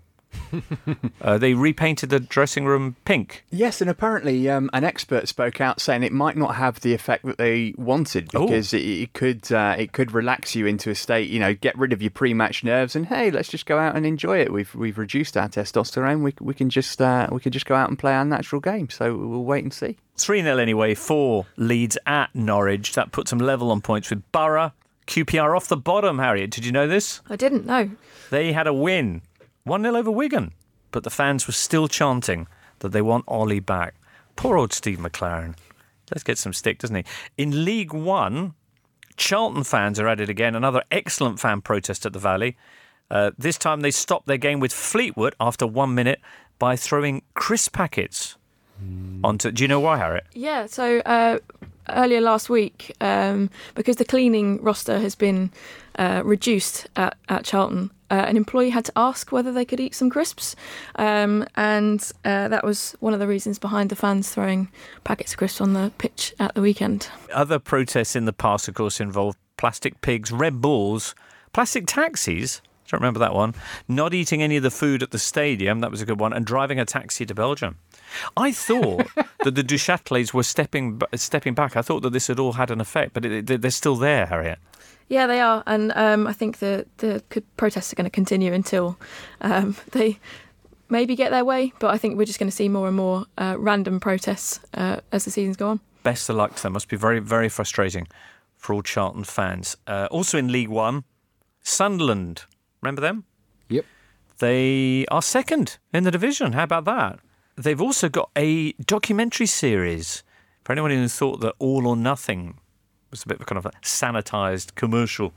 uh, they repainted the dressing room pink. Yes, and apparently um, an expert spoke out saying it might not have the effect that they wanted, because it, it could uh, it could relax you into a state, you know, get rid of your pre-match nerves, and hey, let's just go out and enjoy it. We've we've reduced our testosterone. We we can just uh, we can just go out and play our natural game. So we'll wait and see. three nil anyway for Leeds at Norwich. That puts them level on points with Borough. Q P R off the bottom, Harriet. Did you know this? I didn't know. They had a win. one nil over Wigan, but the fans were still chanting that they want Ollie back. Poor old Steve McLaren. Let's get some stick, doesn't he? In League One, Charlton fans are at it again. Another excellent fan protest at the Valley. Uh, this time they stopped their game with Fleetwood after one minute by throwing crisp packets mm. onto... Do you know why, Harriet? Yeah, so uh, earlier last week, um, because the cleaning roster has been uh, reduced at, at Charlton, Uh, an employee had to ask whether they could eat some crisps, um, and uh, that was one of the reasons behind the fans throwing packets of crisps on the pitch at the weekend. Other protests in the past, of course, involved plastic pigs, Red Bulls, plastic taxis, I don't remember that one, not eating any of the food at the stadium, that was a good one, and driving a taxi to Belgium. I thought that the Duchâtelets were stepping stepping back. I thought that this had all had an effect, but it, they're still there, Harriet. Yeah, they are, and um, I think the the protests are going to continue until um, they maybe get their way. But I think we're just going to see more and more uh, random protests uh, as the seasons go on. Best of luck to them. Must be very, very frustrating for all Charlton fans. Uh, also in League One, Sunderland. Remember them? Yep. They are second in the division. How about that? They've also got a documentary series for anyone who thought that All or Nothing was a bit of a kind of a sanitised commercial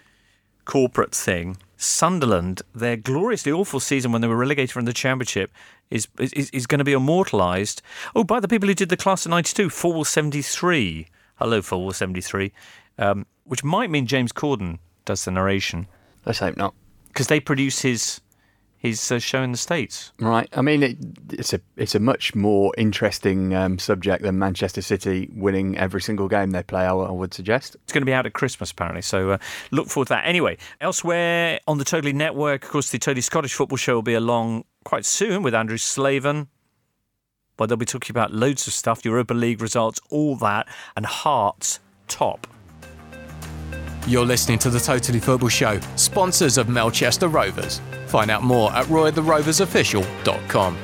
corporate thing. Sunderland, their gloriously awful season when they were relegated from the Championship, is is, is going to be immortalised. Oh, by the people who did the class of ninety-two, four seventy-three. Hello, Full seventy-three. Um, which might mean James Corden does the narration. Let's hope not. Because they produce his his uh, show in the States. Right. I mean, it, it's a it's a much more interesting um, subject than Manchester City winning every single game they play, I, I would suggest. It's going to be out at Christmas, apparently, so uh, look forward to that. Anyway, elsewhere on the Totally Network, of course, the Totally Scottish Football Show will be along quite soon with Andrew Slaven. But they'll be talking about loads of stuff, Europa League results, all that, and Hearts top. You're listening to the Totally Football Show, sponsors of Melchester Rovers. Find out more at roy the rovers official dot com.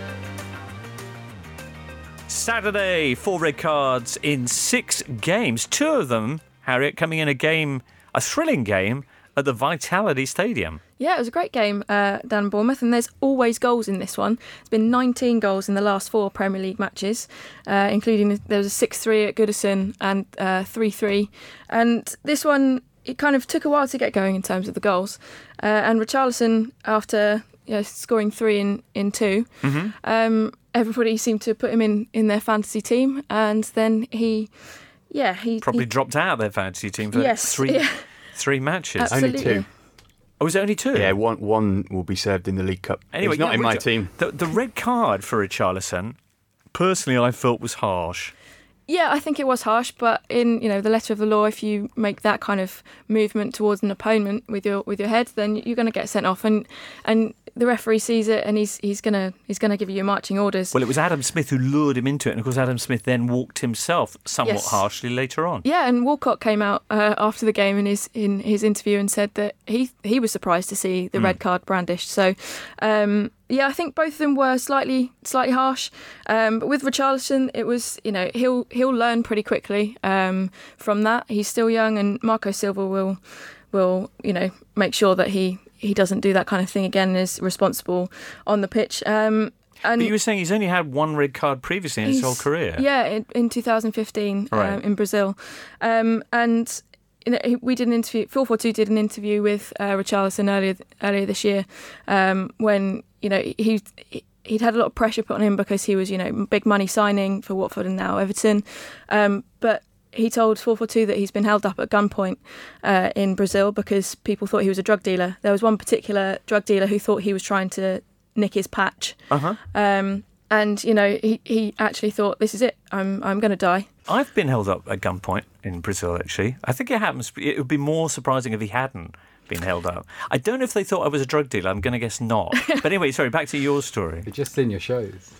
Saturday, four red cards in six games. Two of them, Harriet, coming in a game, a thrilling game, at the Vitality Stadium. Yeah, it was a great game uh, down in Bournemouth, and there's always goals in this one. There's been nineteen goals in the last four Premier League matches, uh, including there was a six three at Goodison and uh, three three. And this one, it kind of took a while to get going in terms of the goals. Uh, and Richarlison, after you know, scoring three in, in two, mm-hmm. um, everybody seemed to put him in, in their fantasy team. And then he, yeah, he... Probably he, dropped out of their fantasy team for yes, three, yeah. three matches. Absolutely. Only two. Oh, was it only two? Yeah, one one will be served in the League Cup. Anyway, He's not yeah, in my Richard, team. The, the red card for Richarlison, personally, I felt was harsh. Yeah, I think it was harsh, but in you know the letter of the law, if you make that kind of movement towards an opponent with your with your head, then you're going to get sent off, and and the referee sees it, and he's he's gonna he's gonna give you your marching orders. Well, it was Adam Smith who lured him into it, and of course Adam Smith then walked himself somewhat Yes. harshly later on. Yeah, and Walcott came out uh, after the game in his in his interview and said that he he was surprised to see the mm. red card brandished. So. Um, Yeah, I think both of them were slightly slightly harsh, um, but with Richarlison, it was you know he'll he'll learn pretty quickly um, from that. He's still young, and Marco Silva will will you know make sure that he, he doesn't do that kind of thing again and is responsible on the pitch. Um, and but you were saying he's only had one red card previously in his whole career. Yeah, in, in two thousand fifteen right. um, in Brazil, um, and. You know, we did an interview. four forty-two did an interview with uh, Richarlison earlier earlier this year, um, when you know he he'd had a lot of pressure put on him because he was you know big money signing for Watford and now Everton, um, but he told four forty-two that he's been held up at gunpoint uh, in Brazil because people thought he was a drug dealer. There was one particular drug dealer who thought he was trying to nick his patch, uh-huh. um, and you know he, he actually thought this is it. I'm I'm going to die. I've been held up at gunpoint in Brazil, actually. I think it happens. It would be more surprising if he hadn't been held up. I don't know if they thought I was a drug dealer. I'm going to guess not. But anyway, sorry, back to your story. You've just seen your shows.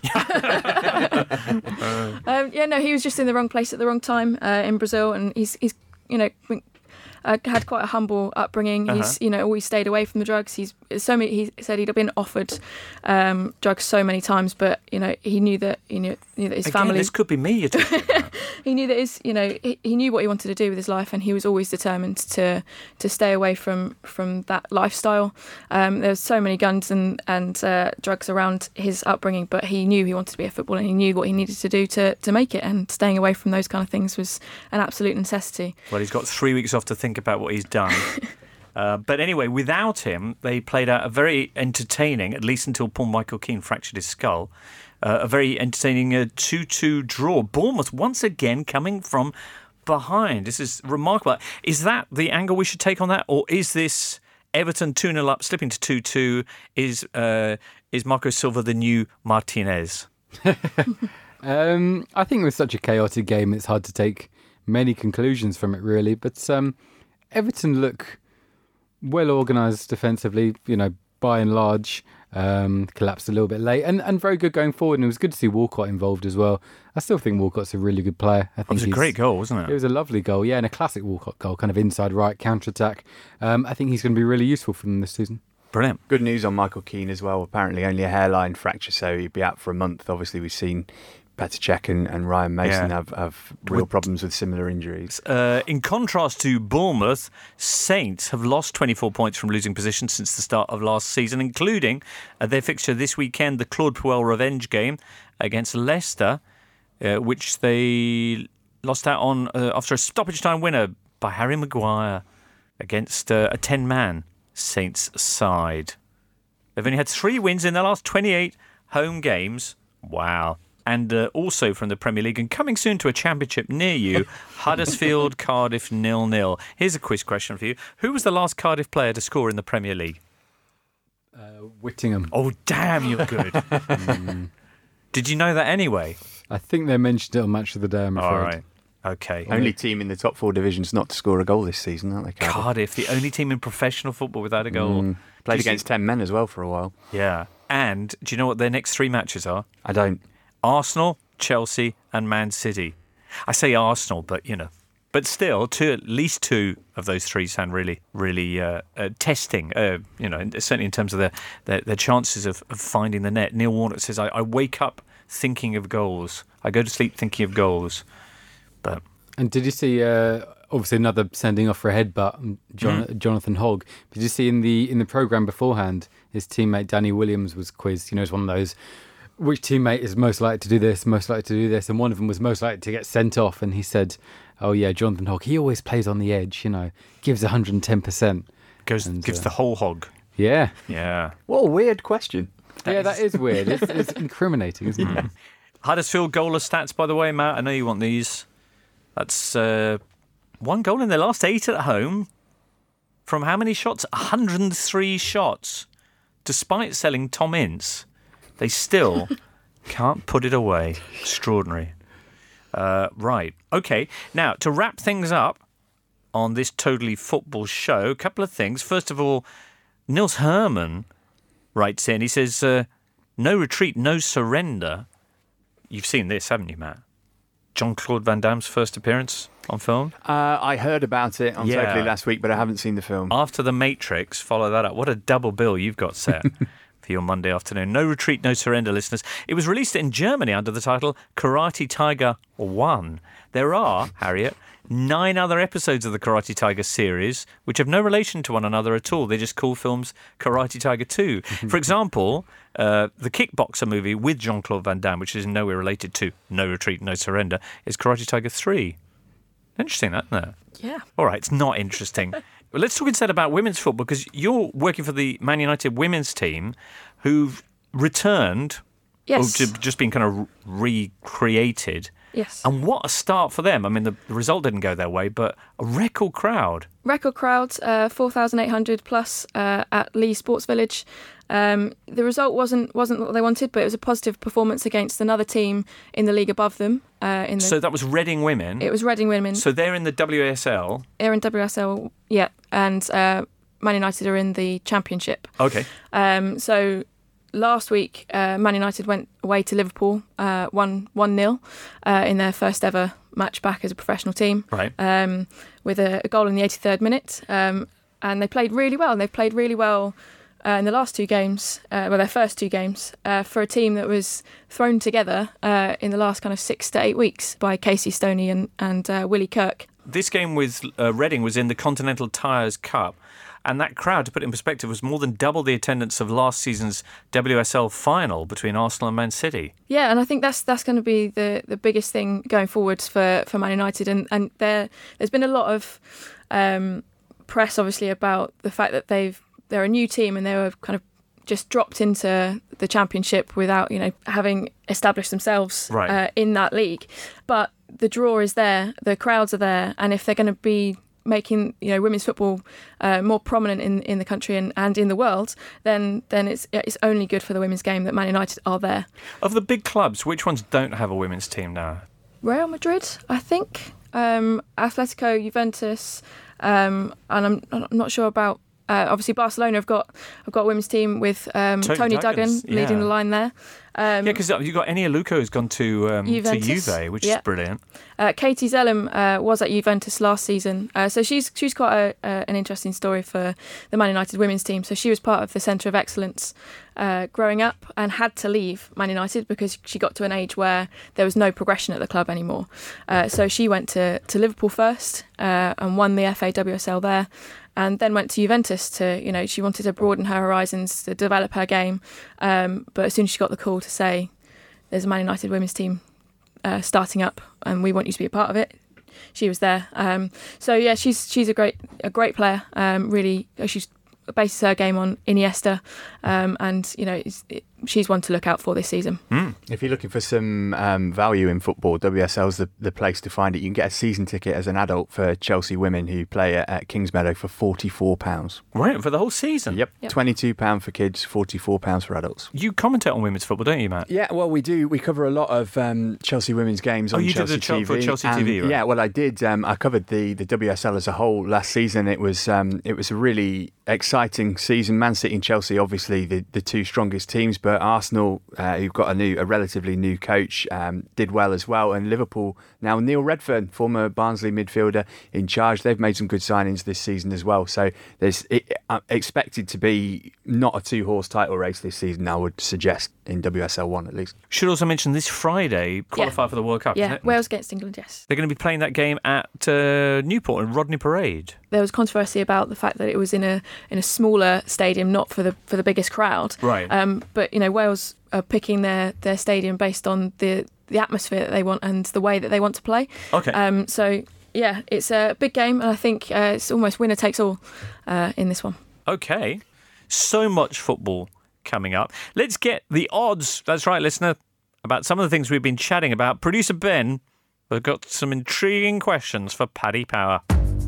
um, yeah, no, he was just in the wrong place at the wrong time uh, in Brazil, and he's, he's you know, uh, had quite a humble upbringing. Uh-huh. He's, you know, always stayed away from the drugs. He's so many. He said he'd been offered um, drugs so many times, but you know, he knew that he knew, knew that his Again, family. This could be me. You're talking about. He knew that his, you know, he, he knew what he wanted to do with his life, and he was always determined to to stay away from from that lifestyle. Um, there was so many guns and and uh, drugs around his upbringing, but he knew he wanted to be a footballer, and he knew what he needed to do to to make it. And staying away from those kind of things was an absolute necessity. Well, he's got three weeks off to think about what he's done. Uh, but anyway, without him, they played out a very entertaining, at least until Paul Michael Keane fractured his skull, uh, a very entertaining uh, two two draw. Bournemouth once again coming from behind. This is remarkable. Is that the angle we should take on that? Or is this Everton two nil up, slipping to two two? Is, uh, is Marco Silva the new Martinez? um, I think with such a chaotic game, it's hard to take many conclusions from it, really. But um, Everton look well organised defensively, you know, by and large. Um, collapsed a little bit late and, and very good going forward. And it was good to see Walcott involved as well. I still think Walcott's a really good player. I think it was a great goal, wasn't it? It was a lovely goal, yeah, and a classic Walcott goal, kind of inside right counter-attack. Um, I think he's going to be really useful for them this season. Brilliant. Good news on Michael Keane as well. Apparently only a hairline fracture, so he'd be out for a month. Obviously, we've seen Petr Cech and, and Ryan Mason Yeah. have, have real problems with similar injuries. Uh, in contrast to Bournemouth, Saints have lost twenty-four points from losing position since the start of last season, including uh, their fixture this weekend, the Claude Puel revenge game against Leicester, uh, which they lost out on uh, after a stoppage time winner by Harry Maguire against uh, a ten-man Saints side. They've only had three wins in their last twenty-eight home games. Wow. And uh, also from the Premier League and coming soon to a championship near you, Huddersfield, Cardiff nil nil. Here's a quiz question for you. Who was the last Cardiff player to score in the Premier League? Uh, Whittingham. Oh, damn, you're good. mm. Did you know that anyway? I think they mentioned it on Match of the Day, I'm afraid. All right. Okay. Only team in the top four divisions not to score a goal this season, aren't they, Cardiff? Cardiff, the only team in professional football without a goal. Mm. Played you against see- ten men as well for a while. Yeah. And do you know what their next three matches are? I don't. Arsenal, Chelsea and Man City. I say Arsenal, but, you know. But still, two, at least two of those three sound really, really uh, uh, testing, uh, you know, certainly in terms of their, their, their chances of, of finding the net. Neil Warnock says, I, I wake up thinking of goals. I go to sleep thinking of goals. But And did you see, uh, obviously another sending off for a headbutt, John, Mm. Jonathan Hogg. Did you see in the in the programme beforehand, his teammate Danny Williams was quizzed, you know, it's one of those, which teammate is most likely to do this, most likely to do this, and one of them was most likely to get sent off, and he said, oh yeah, Jonathan Hogg, he always plays on the edge, you know, gives one hundred ten percent. goes And, gives uh, the whole hog. Yeah. Yeah. What a weird question. yeah, that is weird. It's, it's incriminating, isn't it? Huddersfield goalless stats, by the way, Matt. I know you want these. That's uh, one goal in their last eight at home. From how many shots? one hundred three shots. Despite selling Tom Ince, they still can't put it away. Extraordinary. Uh, right. Okay. Now, to wrap things up on this Totally Football show, a couple of things. First of all, Nils Herman writes in. He says, uh, no retreat, no surrender. You've seen this, haven't you, Matt? Jean-Claude Van Damme's first appearance on film. Uh, I heard about it on Yeah. Totally last week, but I haven't seen the film. After The Matrix, follow that up. What a double bill you've got set for your Monday afternoon. No retreat, no surrender, listeners. It was released in Germany under the title Karate Tiger one. There are, Harriet, nine other episodes of the Karate Tiger series which have no relation to one another at all. They just call films Karate Tiger two. For example, uh, the Kickboxer movie with Jean-Claude Van Damme, which is in no way related to No Retreat, No Surrender, is Karate Tiger three. Interesting, that, isn't it? Yeah. All right, it's not interesting. Well, let's talk instead about women's football, because you're working for the Man United women's team who've returned, Yes. or ju- just been kind of recreated. Yes. And what a start for them. I mean, the, the result didn't go their way, but a record crowd. Record crowd, uh, four thousand eight hundred plus uh, at Lee Sports Village. Um, the result wasn't wasn't what they wanted, but it was a positive performance against another team in the league above them. Uh, in the, So that was Reading Women. it was Reading Women. So they're in the W A S L. They're in W S L, yeah, and uh, Man United are in the Championship. Okay. Um, so last week, uh, Man United went away to Liverpool, uh, one one nil uh, in their first ever match back as a professional team. Right. Um, with a, a goal in the eighty-third minute, um, and they played really well. And they've played really well uh, in the last two games, uh, well, their first two games, uh, for a team that was thrown together uh, in the last kind of six to eight weeks by Casey Stoney and and uh, Willie Kirk. This game with uh, Reading was in the Continental Tires Cup, and that crowd, to put it in perspective, was more than double the attendance of last season's W S L final between Arsenal and Man City. Yeah, and I think that's that's going to be the, the biggest thing going forwards for, for Man United. And, and there there's been a lot of um, press, obviously, about the fact that they've they're a new team and they were kind of just dropped into the Championship without, you know, having established themselves Right. uh, in that league. But the draw is there, the crowds are there, and if they're going to be making, you know, women's football uh, more prominent in, in the country and, and in the world, then then it's it's only good for the women's game that Man United are there. Of the big clubs, which ones don't have a women's team now? Real Madrid, I think, um, Atletico, Juventus, um, and I'm, I'm not sure about. Uh, obviously, Barcelona have got have got a women's team with um, Tony Tony Duggan Duggins, leading yeah. the line there. Um, Yeah, because you've got Eni Aluko who's gone to um, to Juventus, Juve, which yeah. is brilliant. Uh, Katie Zellum uh, was at Juventus last season, uh, so she's she's quite a, uh, an interesting story for the Man United women's team. So she was part of the Centre of Excellence uh, growing up and had to leave Man United because she got to an age where there was no progression at the club anymore. Uh, so she went to, to Liverpool first uh, and won the F A W S L there, and then went to Juventus to, you know, she wanted to broaden her horizons, to develop her game. Um, but as soon as she got the call to say, there's a Man United women's team uh, starting up and we want you to be a part of it, she was there. Um, so yeah, she's she's a great a great player. Um, really, she's bases her game on Iniesta, um, and you know it's, it, she's one to look out for this season. Mm. If you're looking for some um, value in football, W S L's the, the place to find it. You can get a season ticket as an adult for Chelsea women who play at, at Kingsmeadow for forty-four pounds. Right, for the whole season? Yep. Yep. twenty-two pounds for kids, forty-four pounds for adults. You commentate on women's football, don't you, Matt? Yeah, well, we do. We cover a lot of um, Chelsea women's games Oh, on you Chelsea did the T V. for Chelsea and, T V, right? Yeah, well, I did. Um, I covered the, the W S L as a whole last season. It was um, it was a really exciting season. Man City and Chelsea, obviously the, the two strongest teams, but Arsenal, uh, who've got a new, a relatively new coach, um, did well as well. And Liverpool, now Neil Redfern, former Barnsley midfielder, in charge. They've made some good signings this season as well. So there's it, uh, expected to be not a two-horse title race this season, I would suggest, in W S L one at least. Should also mention this Friday, qualify Yeah. for the World Cup, Yeah, isn't it? Wales against England, yes. They're going to be playing that game at uh, Newport and Rodney Parade. There was controversy about the fact that it was in a in a smaller stadium, not for the for the biggest crowd. Right. Um, but you know, Wales are picking their, their stadium based on the the atmosphere that they want and the way that they want to play. Okay. Um, so yeah, it's a big game, and I think uh, it's almost winner takes all uh, in this one. Okay. So much football coming up. Let's get the odds. That's right, listener. About some of the things we've been chatting about. Producer Ben has got some intriguing questions for Paddy Power.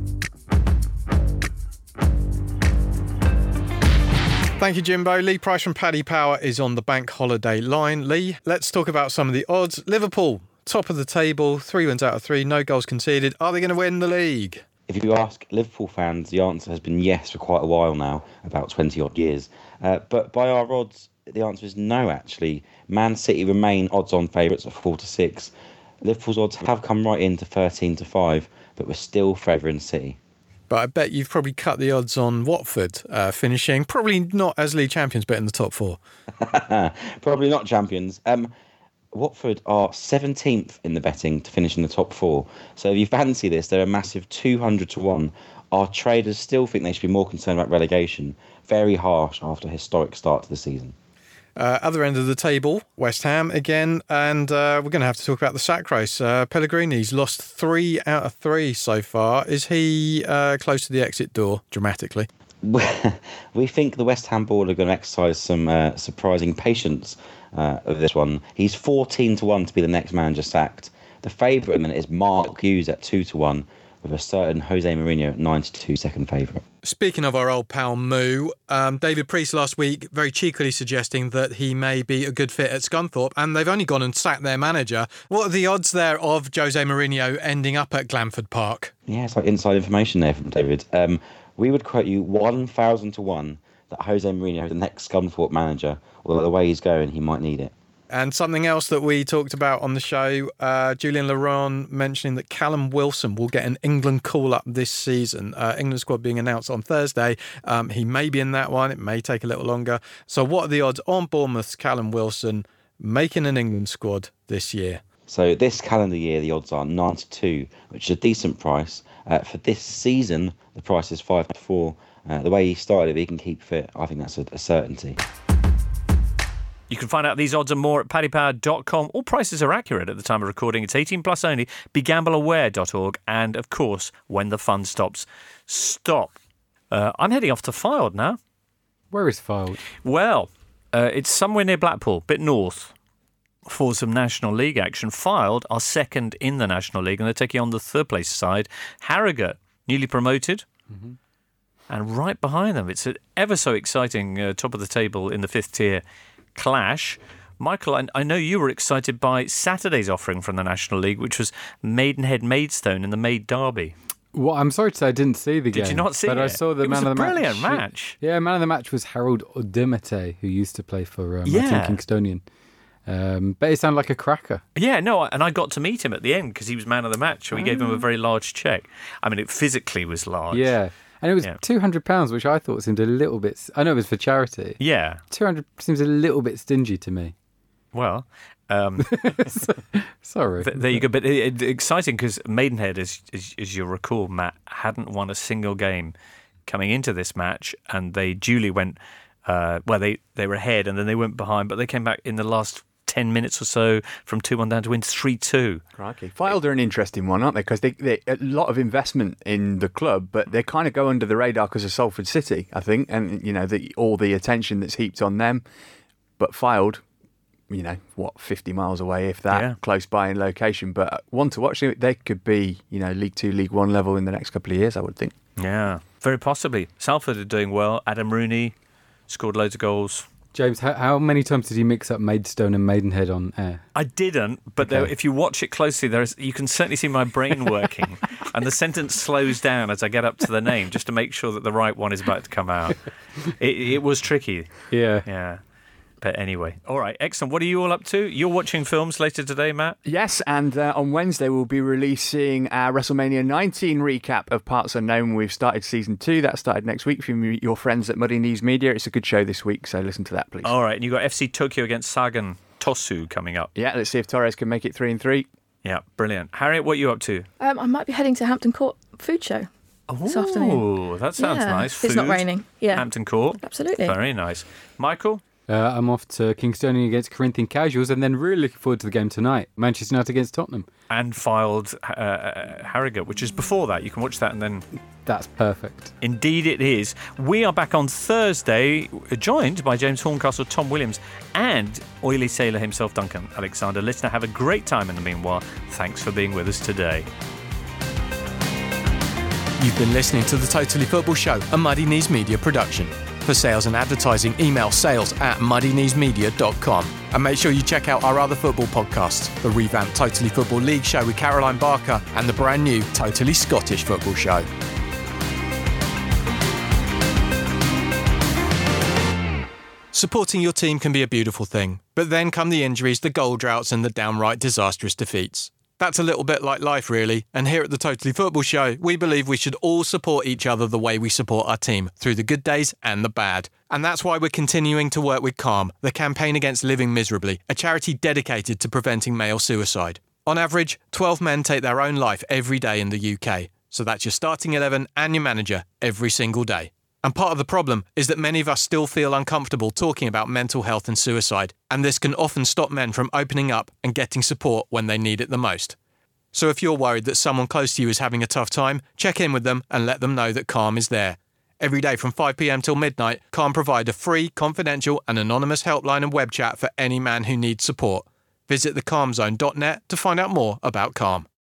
Thank you, Jimbo. Lee Price from Paddy Power is on the bank holiday line. Lee, let's talk about some of the odds. Liverpool, top of the table, three wins out of three, no goals conceded. Are they going to win the league? If you ask Liverpool fans, the answer has been yes for quite a while now, about twenty odd years. Uh, but by our odds, the answer is no, actually. Man City remain odds-on favourites at four to six. Liverpool's odds have come right into thirteen to five, but we're still favouring City. But I bet you've probably cut the odds on Watford uh, finishing, probably not as league champions, but in the top four. Probably not champions. Um, Watford are seventeenth in the betting to finish in the top four. So if you fancy this, they're a massive two hundred to one. Our traders still think they should be more concerned about relegation. Very harsh after a historic start to the season. Uh, other end of the table, West Ham again, and uh, we're going to have to talk about the sack race. Uh, Pellegrini's lost three out of three so far. Is he uh, close to the exit door dramatically? We think the West Ham board are going to exercise some uh, surprising patience uh, of this one. He's fourteen to one to be the next manager sacked. The favourite at the minute is Mark Hughes at two to one, with a certain Jose Mourinho at nine to two second favourite. Speaking of our old pal Moo, um, David Priest last week very cheekily suggesting that he may be a good fit at Scunthorpe, and they've only gone and sacked their manager. What are the odds there of Jose Mourinho ending up at Glanford Park? Yeah, it's like inside information there from David. Um, we would quote you one thousand to one that Jose Mourinho is the next Scunthorpe manager, although the way he's going, he might need it. And something else that we talked about on the show, uh, Julian Laurent mentioning that Callum Wilson will get an England call-up this season. Uh, England squad being announced on Thursday. Um, he may be in that one. It may take a little longer. So what are the odds on Bournemouth's Callum Wilson making an England squad this year? So this calendar year, the odds are nine to two, which is a decent price. Uh, for this season, the price is five to four. Uh, the way he started, if he can keep fit, I think that's a, a certainty. You can find out these odds and more at paddy power dot com. All prices are accurate at the time of recording. It's eighteen plus only. be gamble aware dot org. And, of course, when the fun stops, stop. Uh, I'm heading off to Fylde now. Where is Fylde? Well, uh, it's somewhere near Blackpool, bit north, for some National League action. Fylde are second in the National League, and they're taking on the third place side, Harrogate, newly promoted. Mm-hmm. And right behind them, it's an ever so exciting uh, top of the table in the fifth tier clash. Michael, I, I know you were excited by Saturday's offering from the National League, which was Maidenhead Maidstone in the Maid Derby. Well, I'm sorry to say I didn't see the Did game. you not see but it? I saw the It man was of the a brilliant match. match. Yeah, man of the match was Harold Odimate, who used to play for um, Yeah. Martin Kingstonian. Um, but it sounded like a cracker. Yeah, no, and I got to meet him at the end because he was man of the match, so we gave him a very large cheque. I mean, it physically was large. Yeah. And it was Yeah. two hundred pounds, which I thought seemed a little bit... I know it was for charity. Yeah. two hundred seems a little bit stingy to me. Well, um, Sorry. th- there you go. But it, it, exciting because Maidenhead, as, as, as you'll recall, Matt, hadn't won a single game coming into this match, and they duly went... Uh, well, they, they were ahead, and then they went behind, but they came back in the last ten minutes or so from two one down to win three two. Crikey. Fylde are an interesting one, aren't they? Because they, they a lot of investment in the club, but they kind of go under the radar because of Salford City, I think, and you know the, all the attention that's heaped on them. but Fylde, you know, what, fifty miles away, if that, Yeah. close by in location. But one to watch, they could be, you know, League Two, League One level in the next couple of years, I would think. Yeah, very possibly. Salford are doing well. Adam Rooney scored loads of goals. James, how, how many times did you mix up Maidstone and Maidenhead on air? I didn't, but Okay. there, if you watch it closely, there is you can certainly see my brain working, and the sentence slows down as I get up to the name, just to make sure that the right one is about to come out. It, it was tricky. Yeah. Yeah. But anyway, all right, excellent. What are you all up to? You're watching films later today, Matt? Yes, and uh, on Wednesday we'll be releasing our WrestleMania nineteen recap of Parts Unknown. We've started season two. That started next week from your friends at Muddy Knees Media. It's a good show this week, so listen to that, please. All right, and you've got F C Tokyo against Sagan Tosu coming up. Yeah, let's see if Torres can make it three and three. Yeah, brilliant. Harriet, what are you up to? Um, I might be heading to Hampton Court Food Show this afternoon. Oh, that sounds Yeah, nice. if it's not Food, raining. Yeah, Hampton Court. absolutely. Very nice. Michael? Uh, I'm off to Kingstonian against Corinthian Casuals, and then really looking forward to the game tonight. Manchester United against Tottenham. And Fylde uh, Harrogate, which is before that. You can watch that and then... That's perfect. Indeed it is. We are back on Thursday, joined by James Horncastle, Tom Williams, and oily sailor himself, Duncan Alexander. Listener, have a great time in the meanwhile. Thanks for being with us today. You've been listening to the Totally Football Show, a Muddy Knees Media production. For sales and advertising, email sales at muddy knees media dot com. And make sure you check out our other football podcasts, the revamped Totally Football League show with Caroline Barker and the brand new Totally Scottish Football Show. Supporting your team can be a beautiful thing, but then come the injuries, the goal droughts and the downright disastrous defeats. That's a little bit like life, really, and here at the Totally Football Show, we believe we should all support each other the way we support our team, through the good days and the bad. And that's why we're continuing to work with CALM, the Campaign Against Living Miserably, a charity dedicated to preventing male suicide. On average, twelve men take their own life every day in the U K, so that's your starting eleven and your manager every single day. And part of the problem is that many of us still feel uncomfortable talking about mental health and suicide, and this can often stop men from opening up and getting support when they need it the most. So if you're worried that someone close to you is having a tough time, check in with them and let them know that CALM is there. Every day from five p m till midnight, CALM provide a free, confidential and anonymous helpline and web chat for any man who needs support. Visit the calm zone dot net to find out more about CALM.